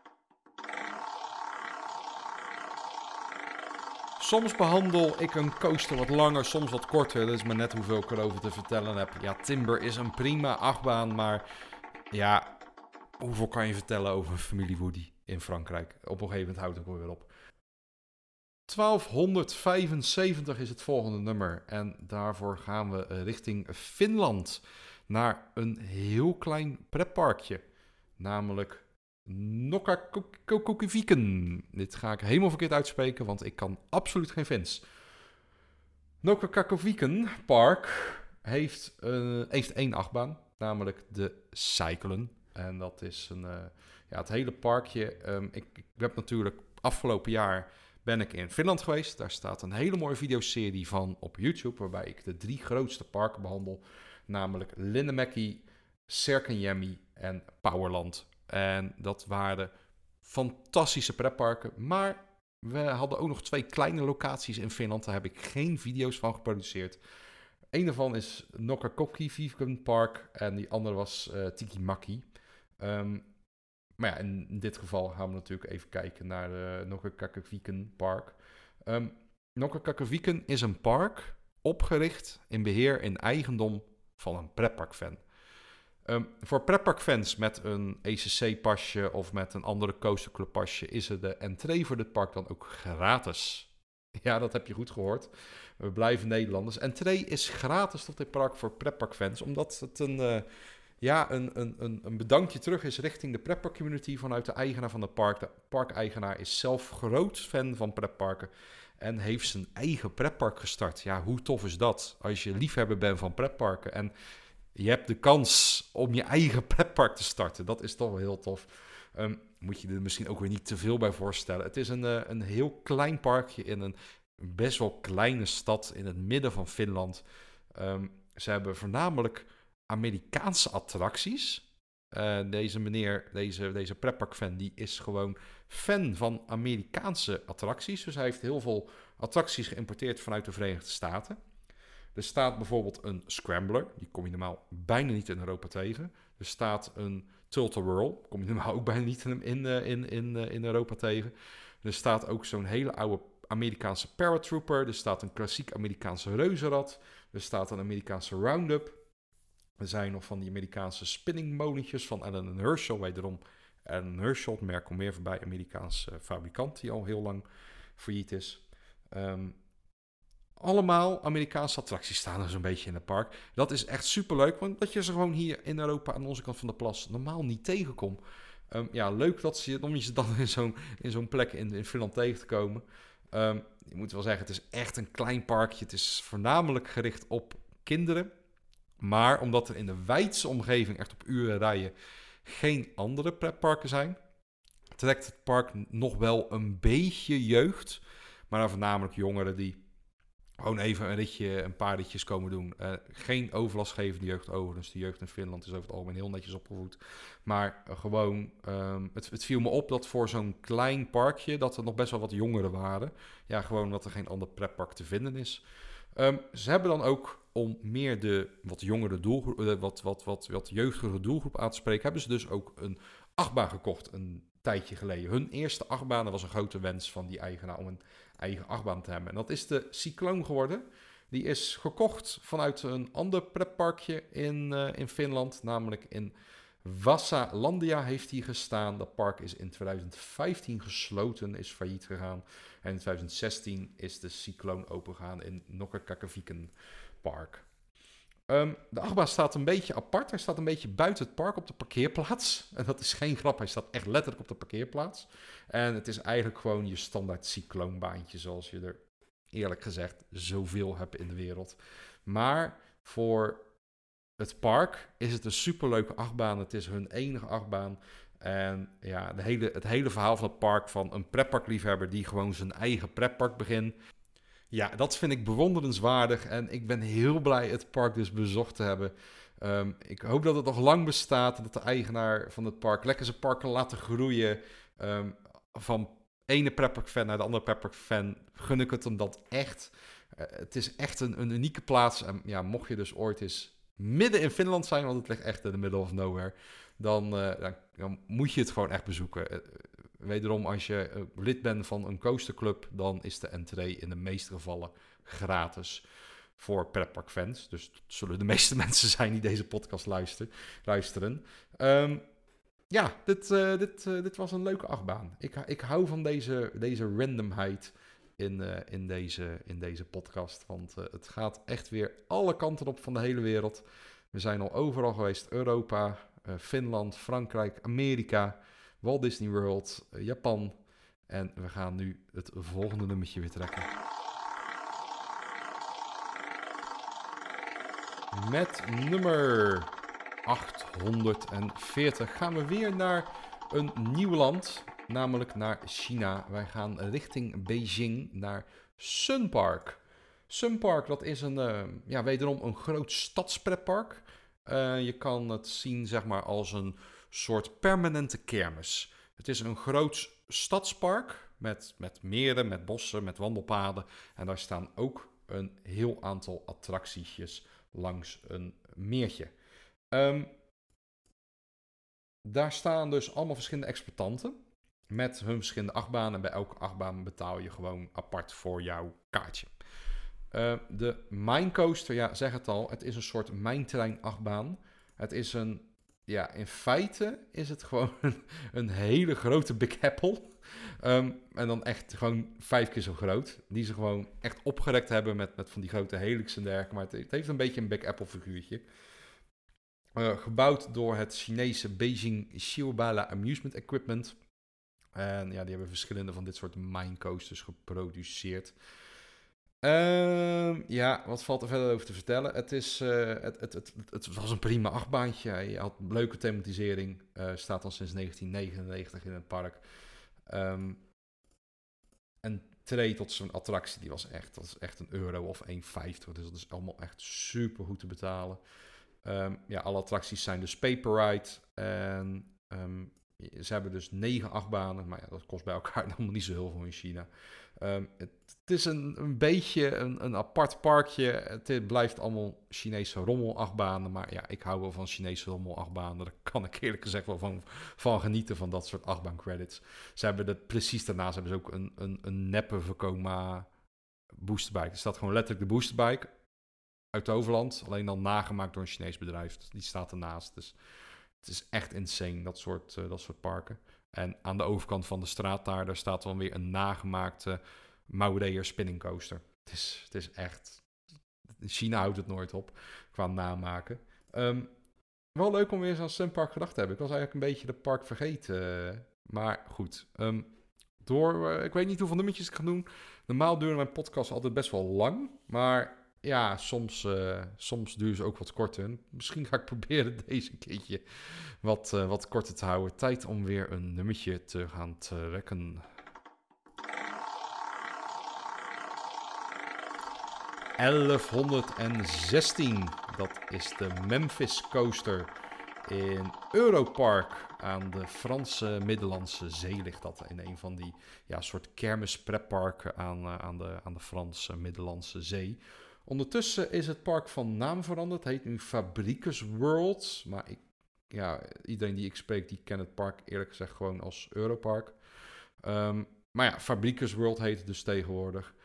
S1: Soms behandel ik een coaster wat langer, soms wat korter. Dat is maar net hoeveel ik erover te vertellen heb. Ja, Timber is een prima achtbaan, maar ja, hoeveel kan je vertellen over een familie woody in Frankrijk? Op een gegeven moment houdt het ook weer op. 1275 is het volgende nummer. En daarvoor gaan we richting Finland. Naar een heel klein pretparkje. Namelijk Nokkakokkoviken. Dit ga ik helemaal verkeerd uitspreken, want ik kan absoluut geen Fins. Nokkakokkoviken Park heeft één achtbaan, namelijk de Cyclen. En dat is het hele parkje. Ik heb natuurlijk afgelopen jaar ben ik in Finland geweest. Daar staat een hele mooie videoserie van op YouTube, waarbij ik de 3 grootste parken behandel. Namelijk Linnamäki, Serkenjärvi en Powerland. En dat waren fantastische pretparken. Maar we hadden ook nog 2 kleine locaties in Finland. Daar heb ik geen video's van geproduceerd. Een daarvan is Nokkakokkoviken Park en die andere was Tikimaki. Maar ja, in dit geval gaan we natuurlijk even kijken naar de Nokkakokkoviken Park. Nokkakokkoviken is een park opgericht in beheer in eigendom van een pretparkfan. Voor pretparkfans met een ECC-pasje of met een andere coasterclub-pasje is er de entree voor dit park dan ook gratis. Ja, dat heb je goed gehoord. We blijven Nederlanders. Entree is gratis tot dit park voor pretparkfans, omdat het een bedankje terug is richting de pretparkcommunity vanuit de eigenaar van het park. De parkeigenaar is zelf groot fan van pretparken. En heeft zijn eigen pretpark gestart. Ja, hoe tof is dat? Als je liefhebber bent van pretparken en je hebt de kans om je eigen pretpark te starten. Dat is toch wel heel tof. Moet je er misschien ook weer niet te veel bij voorstellen. Het is een heel klein parkje in een best wel kleine stad in het midden van Finland. Ze hebben voornamelijk Amerikaanse attracties. Deze meneer, deze pretparkfan, die is gewoon fan van Amerikaanse attracties. Dus hij heeft heel veel attracties geïmporteerd vanuit de Verenigde Staten. Er staat bijvoorbeeld een Scrambler. Die kom je normaal bijna niet in Europa tegen. Er staat een Tilt-A-Whirl. Kom je normaal ook bijna niet in Europa tegen. Er staat ook zo'n hele oude Amerikaanse Paratrooper. Er staat een klassiek Amerikaanse reuzenrad. Er staat een Amerikaanse Roundup. Er zijn nog van die Amerikaanse spinningmolentjes van Allen Herschel. Wederom Allen Herschel, het merk komt meer voorbij. Amerikaanse fabrikant die al heel lang failliet is. Allemaal Amerikaanse attracties staan er zo'n beetje in het park. Dat is echt superleuk, want dat je ze gewoon hier in Europa aan onze kant van de plas normaal niet tegenkomt. Ja, leuk om je ze dan in zo'n plek in Finland tegen te komen. Je moet wel zeggen, het is echt een klein parkje. Het is voornamelijk gericht op kinderen. Maar omdat er in de wijdse omgeving echt op uren rijden geen andere pretparken zijn, trekt het park nog wel een beetje jeugd. Maar dan voornamelijk jongeren die gewoon even een paar ritjes komen doen. Geen overlastgevende jeugd overigens. De jeugd in Finland is over het algemeen heel netjes opgevoed. Maar gewoon, het viel me op dat voor zo'n klein parkje, dat er nog best wel wat jongeren waren. Ja, gewoon dat er geen ander pretpark te vinden is. Ze hebben dan ook, om meer de wat jongere doelgroep, wat jeugdige doelgroep aan te spreken, hebben ze dus ook een achtbaan gekocht een tijdje geleden. Hun eerste achtbaan, dat was een grote wens van die eigenaar om een eigen achtbaan te hebben. En dat is de Cyclone geworden. Die is gekocht vanuit een ander pretparkje in Finland, namelijk in Vasalandia heeft hij gestaan. Dat park is in 2015 gesloten, is failliet gegaan. En in 2016 is de Cyclone opengegaan in Nokkakakkeviken Park. De achtbaan staat een beetje apart. Hij staat een beetje buiten het park op de parkeerplaats. En dat is geen grap, hij staat echt letterlijk op de parkeerplaats. En het is eigenlijk gewoon je standaard cycloonbaantje, zoals je er eerlijk gezegd zoveel hebt in de wereld. Maar voor het park is het een superleuke achtbaan. Het is hun enige achtbaan. En ja, het hele verhaal van het park van een pretparkliefhebber die gewoon zijn eigen pretpark begint. Ja, dat vind ik bewonderenswaardig en ik ben heel blij het park dus bezocht te hebben. Ik hoop dat het nog lang bestaat en dat de eigenaar van het park lekker zijn park kan laten groeien. Van ene pretparkfan naar de andere pretparkfan gun ik het hem dat echt. Het is echt een unieke plaats. En ja, mocht je dus ooit eens midden in Finland zijn, want het ligt echt in the middle of nowhere, dan moet je het gewoon echt bezoeken. Wederom, als je lid bent van een coasterclub, dan is de entree in de meeste gevallen gratis voor pretparkfans. Dus dat zullen de meeste mensen zijn die deze podcast luisteren. Ja, dit was een leuke achtbaan. Ik hou van deze randomheid in deze podcast. Want het gaat echt weer alle kanten op van de hele wereld. We zijn al overal geweest. Europa, Finland, Frankrijk, Amerika, Walt Disney World, Japan. En we gaan nu het volgende nummertje weer trekken. Met nummer 840 gaan we weer naar een nieuw land, namelijk naar China. Wij gaan richting Beijing naar Sunpark. Sunpark, dat is wederom een groot stadspretpark. Je kan het zien zeg maar als een soort permanente kermis. Het is een groot stadspark met meren, met bossen, met wandelpaden. En daar staan ook een heel aantal attractietjes langs een meertje. Daar staan dus allemaal verschillende exploitanten met hun verschillende achtbanen. En bij elke achtbaan betaal je gewoon apart voor jouw kaartje. De Mine Coaster, ja, zeg het al, het is een soort mijnterrein achtbaan. Het is in feite is het gewoon een hele grote Big Apple. En dan echt gewoon 5 keer zo groot. Die ze gewoon echt opgerekt hebben met van die grote helix en dergelijke. Maar het heeft een beetje een Big Apple figuurtje. Gebouwd door het Chinese Beijing Xiaobala Amusement Equipment. En ja, die hebben verschillende van dit soort mine coasters geproduceerd. Ja, wat valt er verder over te vertellen? Het was een prima achtbaantje. Je had leuke thematisering. Staat al sinds 1999 in het park. En treed tot zo'n attractie, dat is echt €1 of 1,50. Dus dat is allemaal echt super goed te betalen. Ja, alle attracties zijn dus pay-per-ride. En ze hebben dus 9 achtbanen. Maar ja, dat kost bij elkaar helemaal niet zo heel veel in China. Het is een beetje een apart parkje. Het blijft allemaal Chinese rommelachtbanen. Maar ja, ik hou wel van Chinese rommelachtbanen. Daar kan ik eerlijk gezegd wel van genieten, van dat soort achtbaancredits. Ze hebben precies daarnaast hebben ze ook een neppe Vekoma boosterbike. Er staat gewoon letterlijk de boosterbike uit Overland. Alleen dan nagemaakt door een Chinees bedrijf. Die staat ernaast. Dus het is echt insane, dat soort parken. En aan de overkant van de straat daar staat dan weer een nagemaakte Maureer spinning coaster. Het is echt... China houdt het nooit op qua namaken. Wel leuk om weer eens aan Sunpark gedacht te hebben. Ik was eigenlijk een beetje de park vergeten. Maar goed. Ik weet niet hoeveel nummertjes ik ga doen. Normaal duren mijn podcasts altijd best wel lang. Maar ja, soms duren ze ook wat korter. Misschien ga ik proberen deze keertje wat korter te houden. Tijd om weer een nummertje te gaan trekken. 1116. Dat is de Memphis Coaster in Europark aan de Franse Middellandse Zee. Ligt dat in een van die soort kermisprepparken aan de Franse Middellandse Zee. Ondertussen is het park van naam veranderd. Het heet nu Fabricus World. Maar iedereen die ik spreek, die kent het park eerlijk gezegd gewoon als Europark. Maar ja, Fabricus World heet het dus tegenwoordig.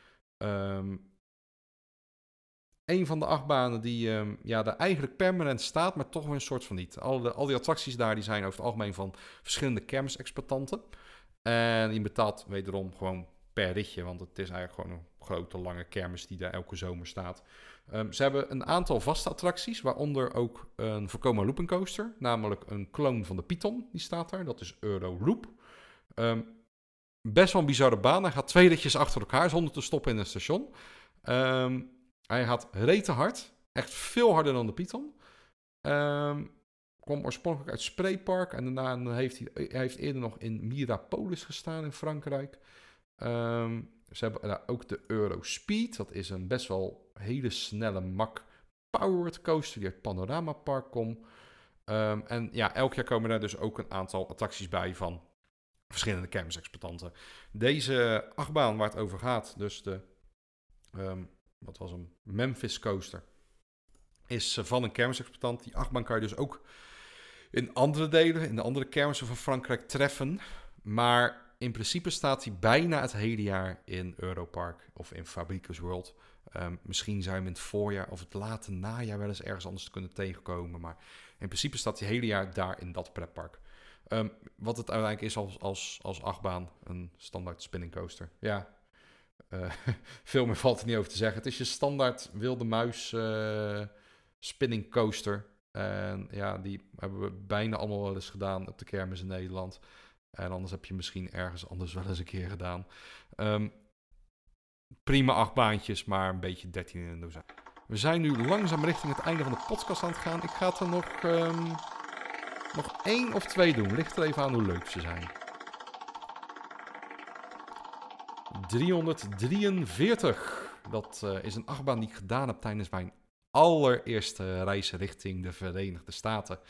S1: Een van de achtbanen die daar eigenlijk permanent staat, maar toch weer een soort van niet. Al die attracties daar die zijn over het algemeen van verschillende kermisexploitanten. En je betaalt wederom gewoon per ritje, want het is eigenlijk gewoon een grote lange kermis die daar elke zomer staat. Ze hebben een aantal vaste attracties, waaronder ook een Vekoma Looping Coaster. Namelijk een kloon van de Python, die staat daar. Dat is Euro Loop. Best wel een bizarre baan. Hij gaat 2 ritjes achter elkaar zonder te stoppen in een station. Hij gaat rete hard. Echt veel harder dan de Python. Kwam oorspronkelijk uit Spreepark. En daarna heeft hij heeft eerder nog in Mirapolis gestaan in Frankrijk. Ze hebben daar ook de Eurospeed. Dat is een best wel hele snelle Mack powered coaster die uit Panorama Park komt. En ja, elk jaar komen daar dus ook een aantal attracties bij van verschillende kermisexploitanten. Deze achtbaan waar het over gaat, dus de... wat was een Memphis Coaster, is van een kermisexploitant. Die achtbaan kan je dus ook in andere delen, in de andere kermissen van Frankrijk treffen. Maar in principe staat hij bijna het hele jaar in Europark of in Fabricus World. Misschien zou je hem in het voorjaar of het late najaar wel eens ergens anders te kunnen tegenkomen. Maar in principe staat hij het hele jaar daar in dat pretpark. Wat het uiteindelijk is als achtbaan, een standaard spinning coaster. Ja. Veel meer valt er niet over te zeggen. Het is je standaard wilde muis spinning coaster. En ja, die hebben we bijna allemaal wel eens gedaan op de kermis in Nederland. En anders heb je misschien ergens anders wel eens een keer gedaan. Prima achtbaantjes, maar een beetje 13 in een dozijn. We zijn nu langzaam richting het einde van de podcast aan het gaan. Ik ga er nog 1 of 2 doen. Ligt er even aan hoe leuk ze zijn. 343. Dat is een achtbaan die ik gedaan heb tijdens mijn allereerste reis richting de Verenigde Staten.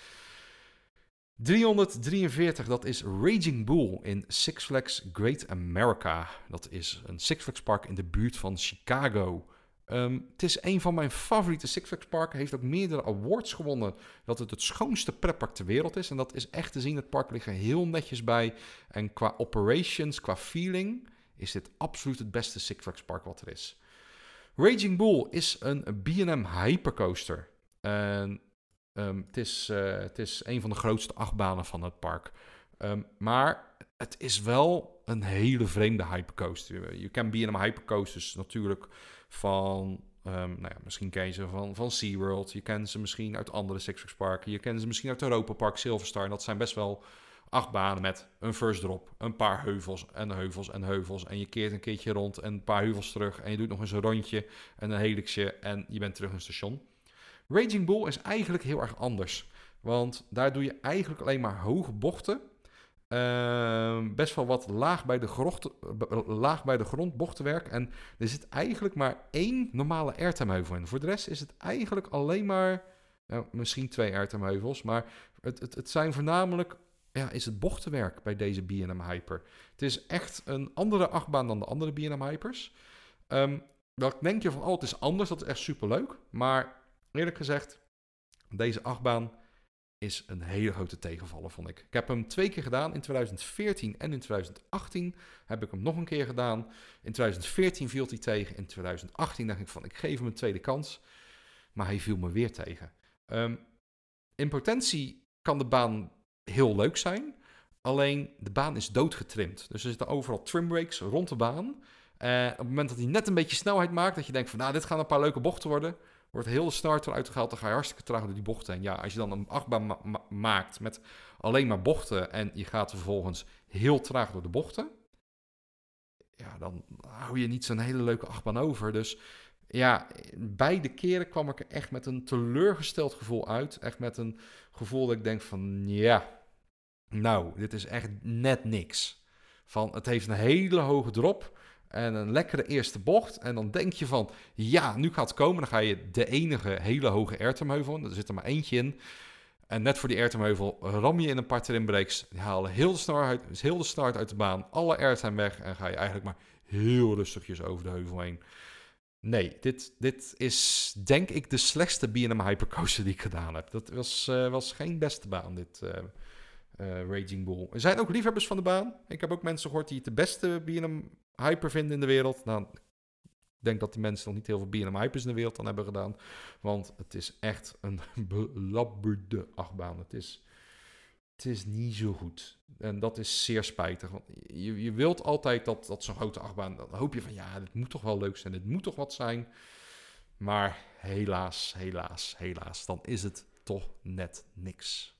S1: 343, dat is Raging Bull in Six Flags Great America. Dat is een Six Flags park in de buurt van Chicago. Het is een van mijn favoriete Six Flags parken. Heeft ook meerdere awards gewonnen dat het schoonste pretpark ter wereld is. En dat is echt te zien. Het park ligt er heel netjes bij. En qua operations, qua feeling, is dit absoluut het beste Six Flags park wat er is. Raging Bull is een B&M hypercoaster. En het is een van de grootste achtbanen van het park. Maar het is wel een hele vreemde hypercoaster. Je kent B&M hypercoasters natuurlijk van... misschien ken je ze van SeaWorld. Je kent ze misschien uit andere Six Flags parken. Je kent ze misschien uit Europa Park, Silverstar. En dat zijn best wel achtbanen met een first drop, een paar heuvels en heuvels en heuvels. En je keert een keertje rond en een paar heuvels terug. En je doet nog eens een rondje en een helixje en je bent terug in het station. Raging Bull is eigenlijk heel erg anders. Want daar doe je eigenlijk alleen maar hoge bochten. Best wel wat laag bij de grond bochtenwerk. En er zit eigenlijk maar 1 normale airtime-heuvel in. Voor de rest is het eigenlijk alleen maar... misschien 2 airtime-heuvels. Maar het zijn voornamelijk... is het bochtenwerk bij deze B&M Hyper. Het is echt een andere achtbaan dan de andere B&M Hypers. Dan denk je van, het is anders. Dat is echt superleuk. Maar eerlijk gezegd, deze achtbaan is een hele grote tegenvaller, vond ik. Ik heb hem 2 keer gedaan, in 2014 en in 2018 heb ik hem nog een keer gedaan. In 2014 viel hij tegen, in 2018 dacht ik van, ik geef hem een tweede kans. Maar hij viel me weer tegen. In potentie kan de baan heel leuk zijn, alleen de baan is doodgetrimd. Dus er zitten overal trimbrakes rond de baan. Op het moment dat hij net een beetje snelheid maakt, dat je denkt van, dit gaan een paar leuke bochten worden, wordt heel de snelheid eruit gehaald, dan ga je hartstikke traag door die bochten. En ja, als je dan een achtbaan maakt met alleen maar bochten en je gaat vervolgens heel traag door de bochten, ja, dan hou je niet zo'n hele leuke achtbaan over. Dus ja, beide keren kwam ik er echt met een teleurgesteld gevoel uit. Echt met een gevoel dat ik denk van, ja, nou, dit is echt net niks. Van, het heeft een hele hoge drop en een lekkere eerste bocht. En dan denk je van, ja, nu gaat het komen. Dan ga je de enige hele hoge airtime-heuvel, er zit er maar eentje in. En net voor die airtime-heuvel ram je in een paar trimbrakes. Die halen heel de snelheid uit de baan. Alle airtime weg. En ga je eigenlijk maar heel rustigjes over de heuvel heen. Nee, dit is denk ik de slechtste B&M Hypercoaster die ik gedaan heb. Dat was geen beste baan, dit Raging Bull. Er zijn ook liefhebbers van de baan. Ik heb ook mensen gehoord die het de beste B&M Hyper vinden in de wereld. Nou, ik denk dat die mensen nog niet heel veel B&M Hypers in de wereld dan hebben gedaan. Want het is echt een belabberde achtbaan. Het is niet zo goed. En dat is zeer spijtig. Want je wilt altijd dat zo'n grote achtbaan... Dan hoop je van, ja, dit moet toch wel leuk zijn. Dit moet toch wat zijn. Maar helaas, dan is het toch net niks.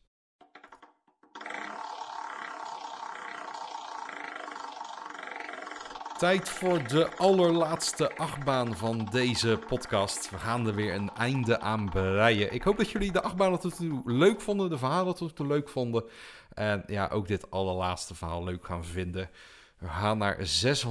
S1: Tijd voor de allerlaatste achtbaan van deze podcast. We gaan er weer een einde aan breien. Ik hoop dat jullie de achtbanen tot nu toe leuk vonden, de verhalen tot nu toe leuk vonden. En ja, ook dit allerlaatste verhaal leuk gaan vinden. We gaan naar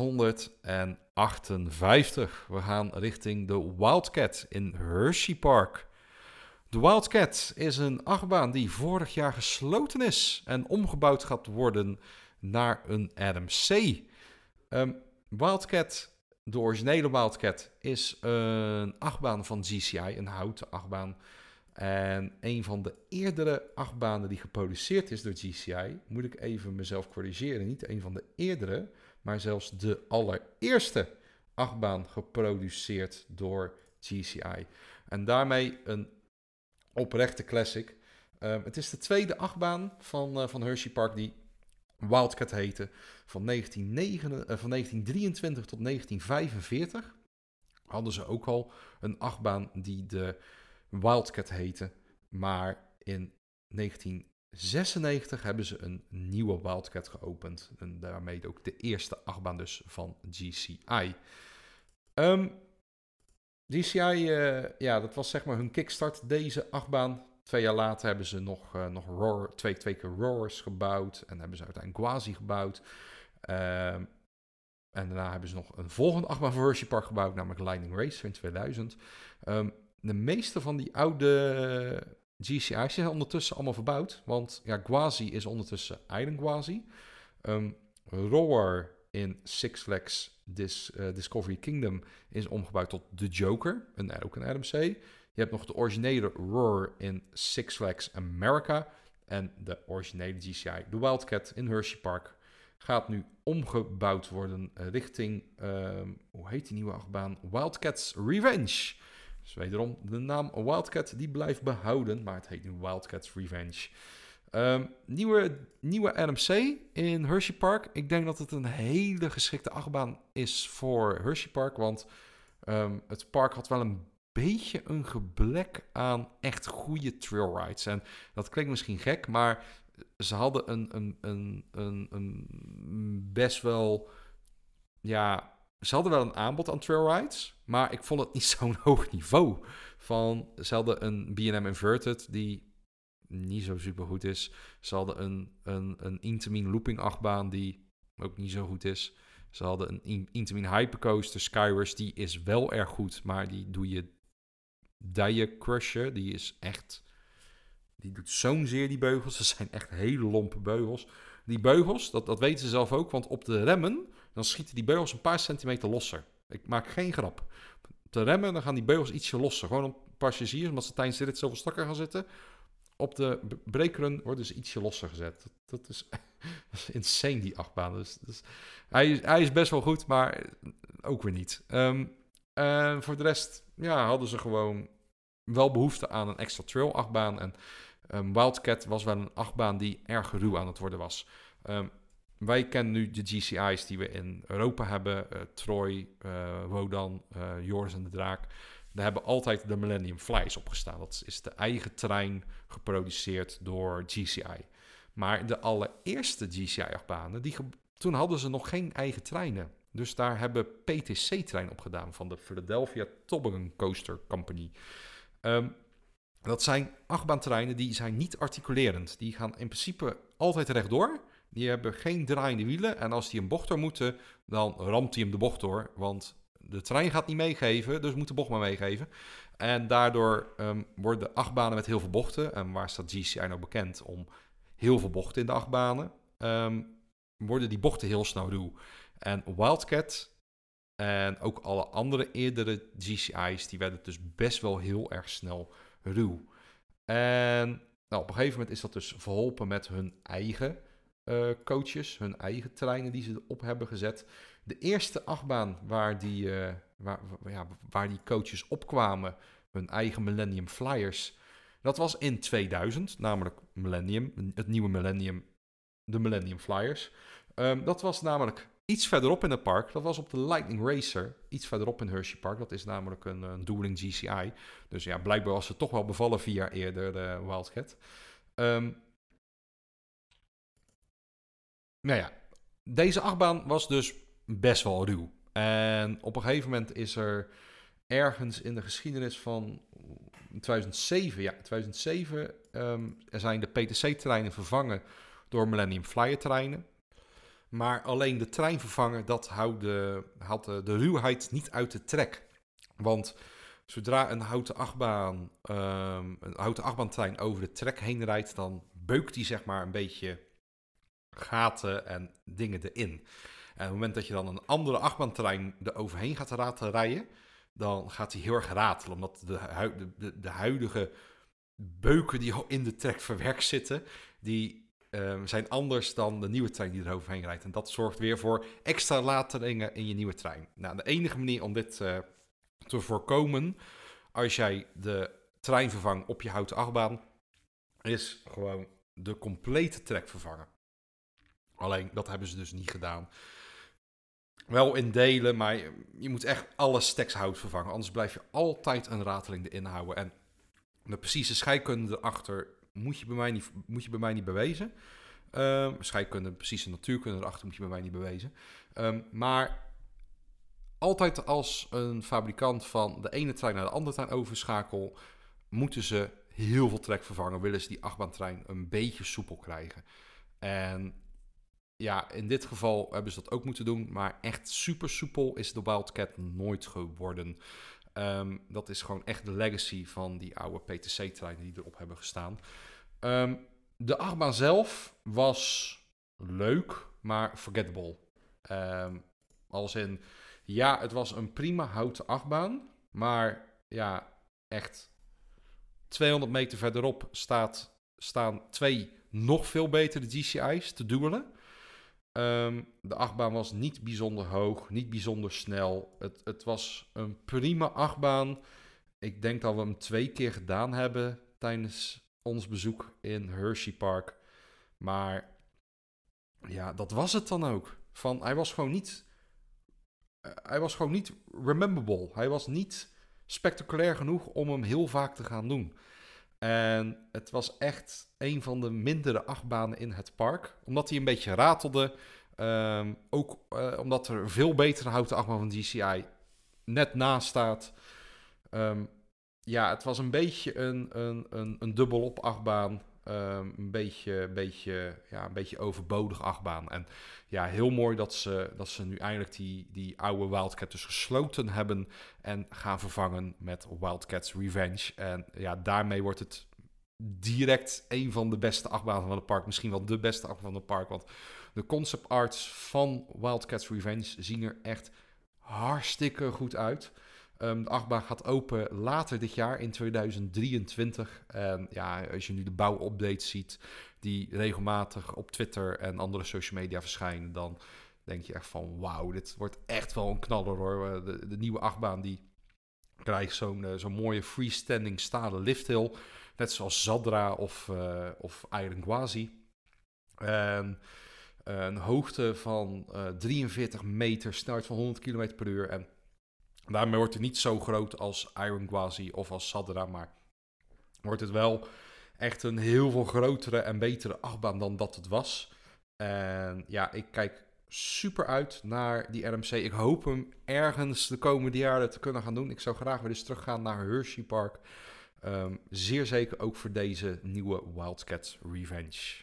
S1: 658. We gaan richting de Wildcat in Hershey Park. De Wildcat is een achtbaan die vorig jaar gesloten is en omgebouwd gaat worden naar een RMC. Wildcat, de originele Wildcat, is een achtbaan van GCI, een houten achtbaan. En een van de eerdere achtbanen die geproduceerd is door GCI, moet ik even mezelf corrigeren, niet een van de eerdere, maar zelfs de allereerste achtbaan geproduceerd door GCI. En daarmee een oprechte classic. Het is de tweede achtbaan van Hershey Park die Wildcat heette. Van 1923 tot 1945 hadden ze ook al een achtbaan die de Wildcat heette. Maar in 1996 hebben ze een nieuwe Wildcat geopend. En daarmee ook de eerste achtbaan dus van GCI. GCI, dat was zeg maar hun kickstart, deze achtbaan. 2 jaar later hebben ze nog twee keer Roars gebouwd. En hebben ze uiteindelijk Gwazi gebouwd. En daarna hebben ze nog een volgende achtbaan voor Hershey Park gebouwd, namelijk Lightning Racer in 2000. De meeste van die oude GCI's zijn ondertussen allemaal verbouwd. Want ja, Gwazi is ondertussen Island Gwazi. Roar in Six Flags Discovery Kingdom is omgebouwd tot The Joker, ook een RMC. Je hebt nog de originele Roar in Six Flags America. En de originele GCI, de Wildcat in Hershey Park, gaat nu omgebouwd worden richting, hoe heet die nieuwe achtbaan? Wildcats Revenge. Dus wederom, de naam Wildcat die blijft behouden, maar het heet nu Wildcats Revenge. Nieuwe RMC in Hershey Park. Ik denk dat het een hele geschikte achtbaan is voor Hershey Park, want het park had wel een beetje een gebrek aan echt goede trailrides. En dat klinkt misschien gek, maar ze hadden een best wel... Ja, ze hadden wel een aanbod aan trailrides, maar ik vond het niet zo'n hoog niveau. Ze hadden een B&M Inverted die niet zo super goed is. Ze hadden een Intamin looping achtbaan die ook niet zo goed is. Ze hadden een Intamin Hypercoaster Skyrush, die is wel erg goed, maar die doe je Die Crusher. Die is echt... Die doet zo'n zeer, die beugels. Dat zijn echt hele lompe beugels. Die beugels, dat weten ze zelf ook, want op de remmen... dan schieten die beugels een paar centimeter losser. Ik maak geen grap. Op de remmen, dan gaan die beugels ietsje losser. Gewoon op passagiers, omdat ze tijdens de rit zoveel strakker gaan zitten. Op de breakrun worden ze ietsje losser gezet. Dat is insane, die achtbaan. Dus hij is best wel goed, maar ook weer niet. Voor de rest hadden ze gewoon wel behoefte aan een extra trail achtbaan. En Wildcat was wel een achtbaan die erg ruw aan het worden was. Wij kennen nu de GCI's die we in Europa hebben. Troy, Wodan, Joris en de Draak. Daar hebben altijd de Millennium Flyers opgestaan. Dat is de eigen trein geproduceerd door GCI. Maar de allereerste GCI-achtbanen, toen hadden ze nog geen eigen treinen. Dus daar hebben PTC-treinen op gedaan van de Philadelphia Toboggan Coaster Company. Dat zijn achtbaantreinen die zijn niet articulerend. Die gaan in principe altijd rechtdoor. Die hebben geen draaiende wielen. En als die een bocht door moeten, dan ramt hij hem de bocht door. Want de trein gaat niet meegeven, dus moet de bocht maar meegeven. En daardoor worden achtbanen met heel veel bochten. En waar staat GCI nou bekend om heel veel bochten in de achtbanen? Worden die bochten heel snel ruw. En Wildcat en ook alle andere eerdere GCI's, die werden dus best wel heel erg snel ruw. En op een gegeven moment is dat dus verholpen met hun eigen coaches, hun eigen treinen die ze op hebben gezet. De eerste achtbaan waar die coaches opkwamen, hun eigen Millennium Flyers, dat was in 2000, namelijk het nieuwe Millennium, de Millennium Flyers. Dat was namelijk iets verderop in het park. Dat was op de Lightning Racer, iets verderop in Hershey Park. Dat is namelijk een dueling GCI. Dus ja, blijkbaar was het toch wel bevallen 4 jaar eerder, de Wildcat. Deze achtbaan was dus best wel ruw. En op een gegeven moment is er ergens in de geschiedenis van 2007 er zijn de PTC-treinen vervangen door Millennium Flyer-treinen. Maar alleen de treinvervanger, dat had de ruwheid niet uit de trek. Want zodra een houten achtbaantrein over de trek heen rijdt, dan beukt die zeg maar een beetje gaten en dingen erin. En op het moment dat je dan een andere achtbaantrein er overheen gaat laten rijden, dan gaat hij heel erg ratelen. Omdat de huidige beuken die in de trek verwerkt zitten, die zijn anders dan de nieuwe trein die er overheen rijdt. En dat zorgt weer voor extra ratelingen in je nieuwe trein. Nou, de enige manier om dit te voorkomen, als jij de trein vervangt op je houten achtbaan, is gewoon de complete trek vervangen. Alleen, dat hebben ze dus niet gedaan. Wel in delen, maar je moet echt alle stacks hout vervangen. Anders blijf je altijd een rateling erin houden. En de precieze scheikunde erachter moet je bij mij niet bewezen. Scheikunde, precieze natuurkunde erachter moet je bij mij niet bewezen. Maar altijd als een fabrikant van de ene trein naar de andere trein overschakel, moeten ze heel veel trek vervangen. Willen ze die achtbaantrein een beetje soepel krijgen. En ja, in dit geval hebben ze dat ook moeten doen. Maar echt super soepel is de Wildcat nooit geworden. Dat is gewoon echt de legacy van die oude PTC-treinen die erop hebben gestaan. De achtbaan zelf was leuk, maar forgettable. Als in, ja, het was een prima houten achtbaan. Maar ja, echt 200 meter verderop staan 2 nog veel betere GCI's te duelen. De achtbaan was niet bijzonder hoog, niet bijzonder snel. Het was een prima achtbaan. Ik denk dat we hem 2 keer gedaan hebben tijdens ons bezoek in Hershey Park. Maar ja, dat was het dan ook. Hij was gewoon niet rememberable. Hij was niet spectaculair genoeg om hem heel vaak te gaan doen. En het was echt een van de mindere achtbanen in het park. Omdat hij een beetje ratelde. Ook omdat er een veel betere houten achtbaan van DCI net naast staat. Ja, het was een beetje een dubbelop achtbaan. Een beetje overbodig achtbaan. En ja, heel mooi dat ze nu eindelijk die oude Wildcat dus gesloten hebben en gaan vervangen met Wildcats Revenge. En ja, daarmee wordt het direct een van de beste achtbanen van het park. Misschien wel de beste achtbaan van het park. Want de concept arts van Wildcats Revenge zien er echt hartstikke goed uit. De achtbaan gaat open later dit jaar in 2023. En ja, als je nu de bouwupdates ziet die regelmatig op Twitter en andere social media verschijnen, dan denk je echt van wauw, dit wordt echt wel een knaller hoor. De nieuwe achtbaan die krijgt zo'n mooie freestanding stalen lifthill. Net zoals Zadra of Iron Gwazi. En een hoogte van 43 meter, snelheid van 100 km per uur. En daarmee wordt het niet zo groot als Iron Gwazi of als Zadra, maar wordt het wel echt een heel veel grotere en betere achtbaan dan dat het was. En ja, ik kijk super uit naar die RMC. Ik hoop hem ergens de komende jaren te kunnen gaan doen. Ik zou graag weer eens teruggaan naar Hershey Park. Zeer zeker ook voor deze nieuwe Wildcats Revenge.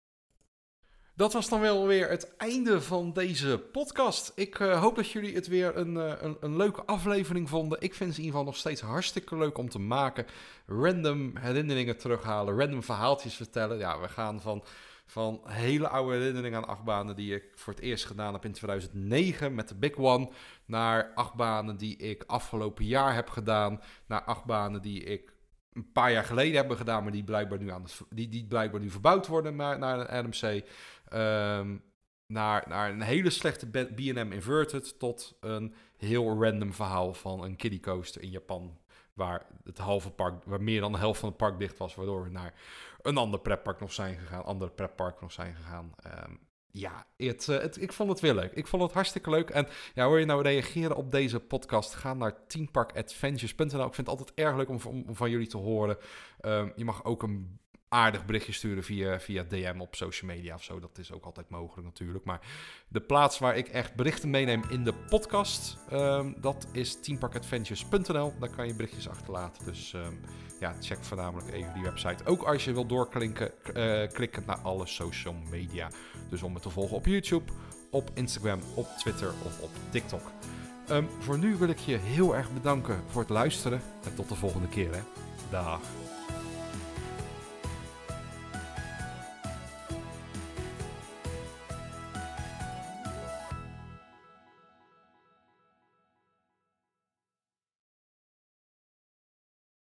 S1: Dat was dan wel weer het einde van deze podcast. Ik hoop dat jullie het weer een leuke aflevering vonden. Ik vind het in ieder geval nog steeds hartstikke leuk om te maken. Random herinneringen terughalen, random verhaaltjes vertellen. Ja, we gaan van hele oude herinneringen aan achtbanen die ik voor het eerst gedaan heb in 2009 met de Big One, naar achtbanen die ik afgelopen jaar heb gedaan, naar achtbanen die ik een paar jaar geleden hebben gedaan, maar die blijkbaar nu verbouwd worden naar een RMC. Naar een hele slechte B&M Inverted tot een heel random verhaal van een kiddie coaster in Japan, waar meer dan de helft van het park dicht was, waardoor we naar een ander pretpark nog zijn gegaan. Ja, ik vond het weer leuk. Ik vond het hartstikke leuk. En ja, wil je nou reageren op deze podcast? Ga naar teamparkadventures.nl. Ik vind het altijd erg leuk om van jullie te horen. Je mag ook een aardig berichtje sturen via DM op social media of zo. Dat is ook altijd mogelijk natuurlijk. Maar de plaats waar ik echt berichten meeneem in de podcast, dat is teamparkadventures.nl. Daar kan je berichtjes achterlaten. Dus ja, check voornamelijk even die website. Ook als je wilt klikken naar alle social media. Dus om me te volgen op YouTube, op Instagram, op Twitter of op TikTok. Voor nu wil ik je heel erg bedanken voor het luisteren. En tot de volgende keer. Hè. Dag.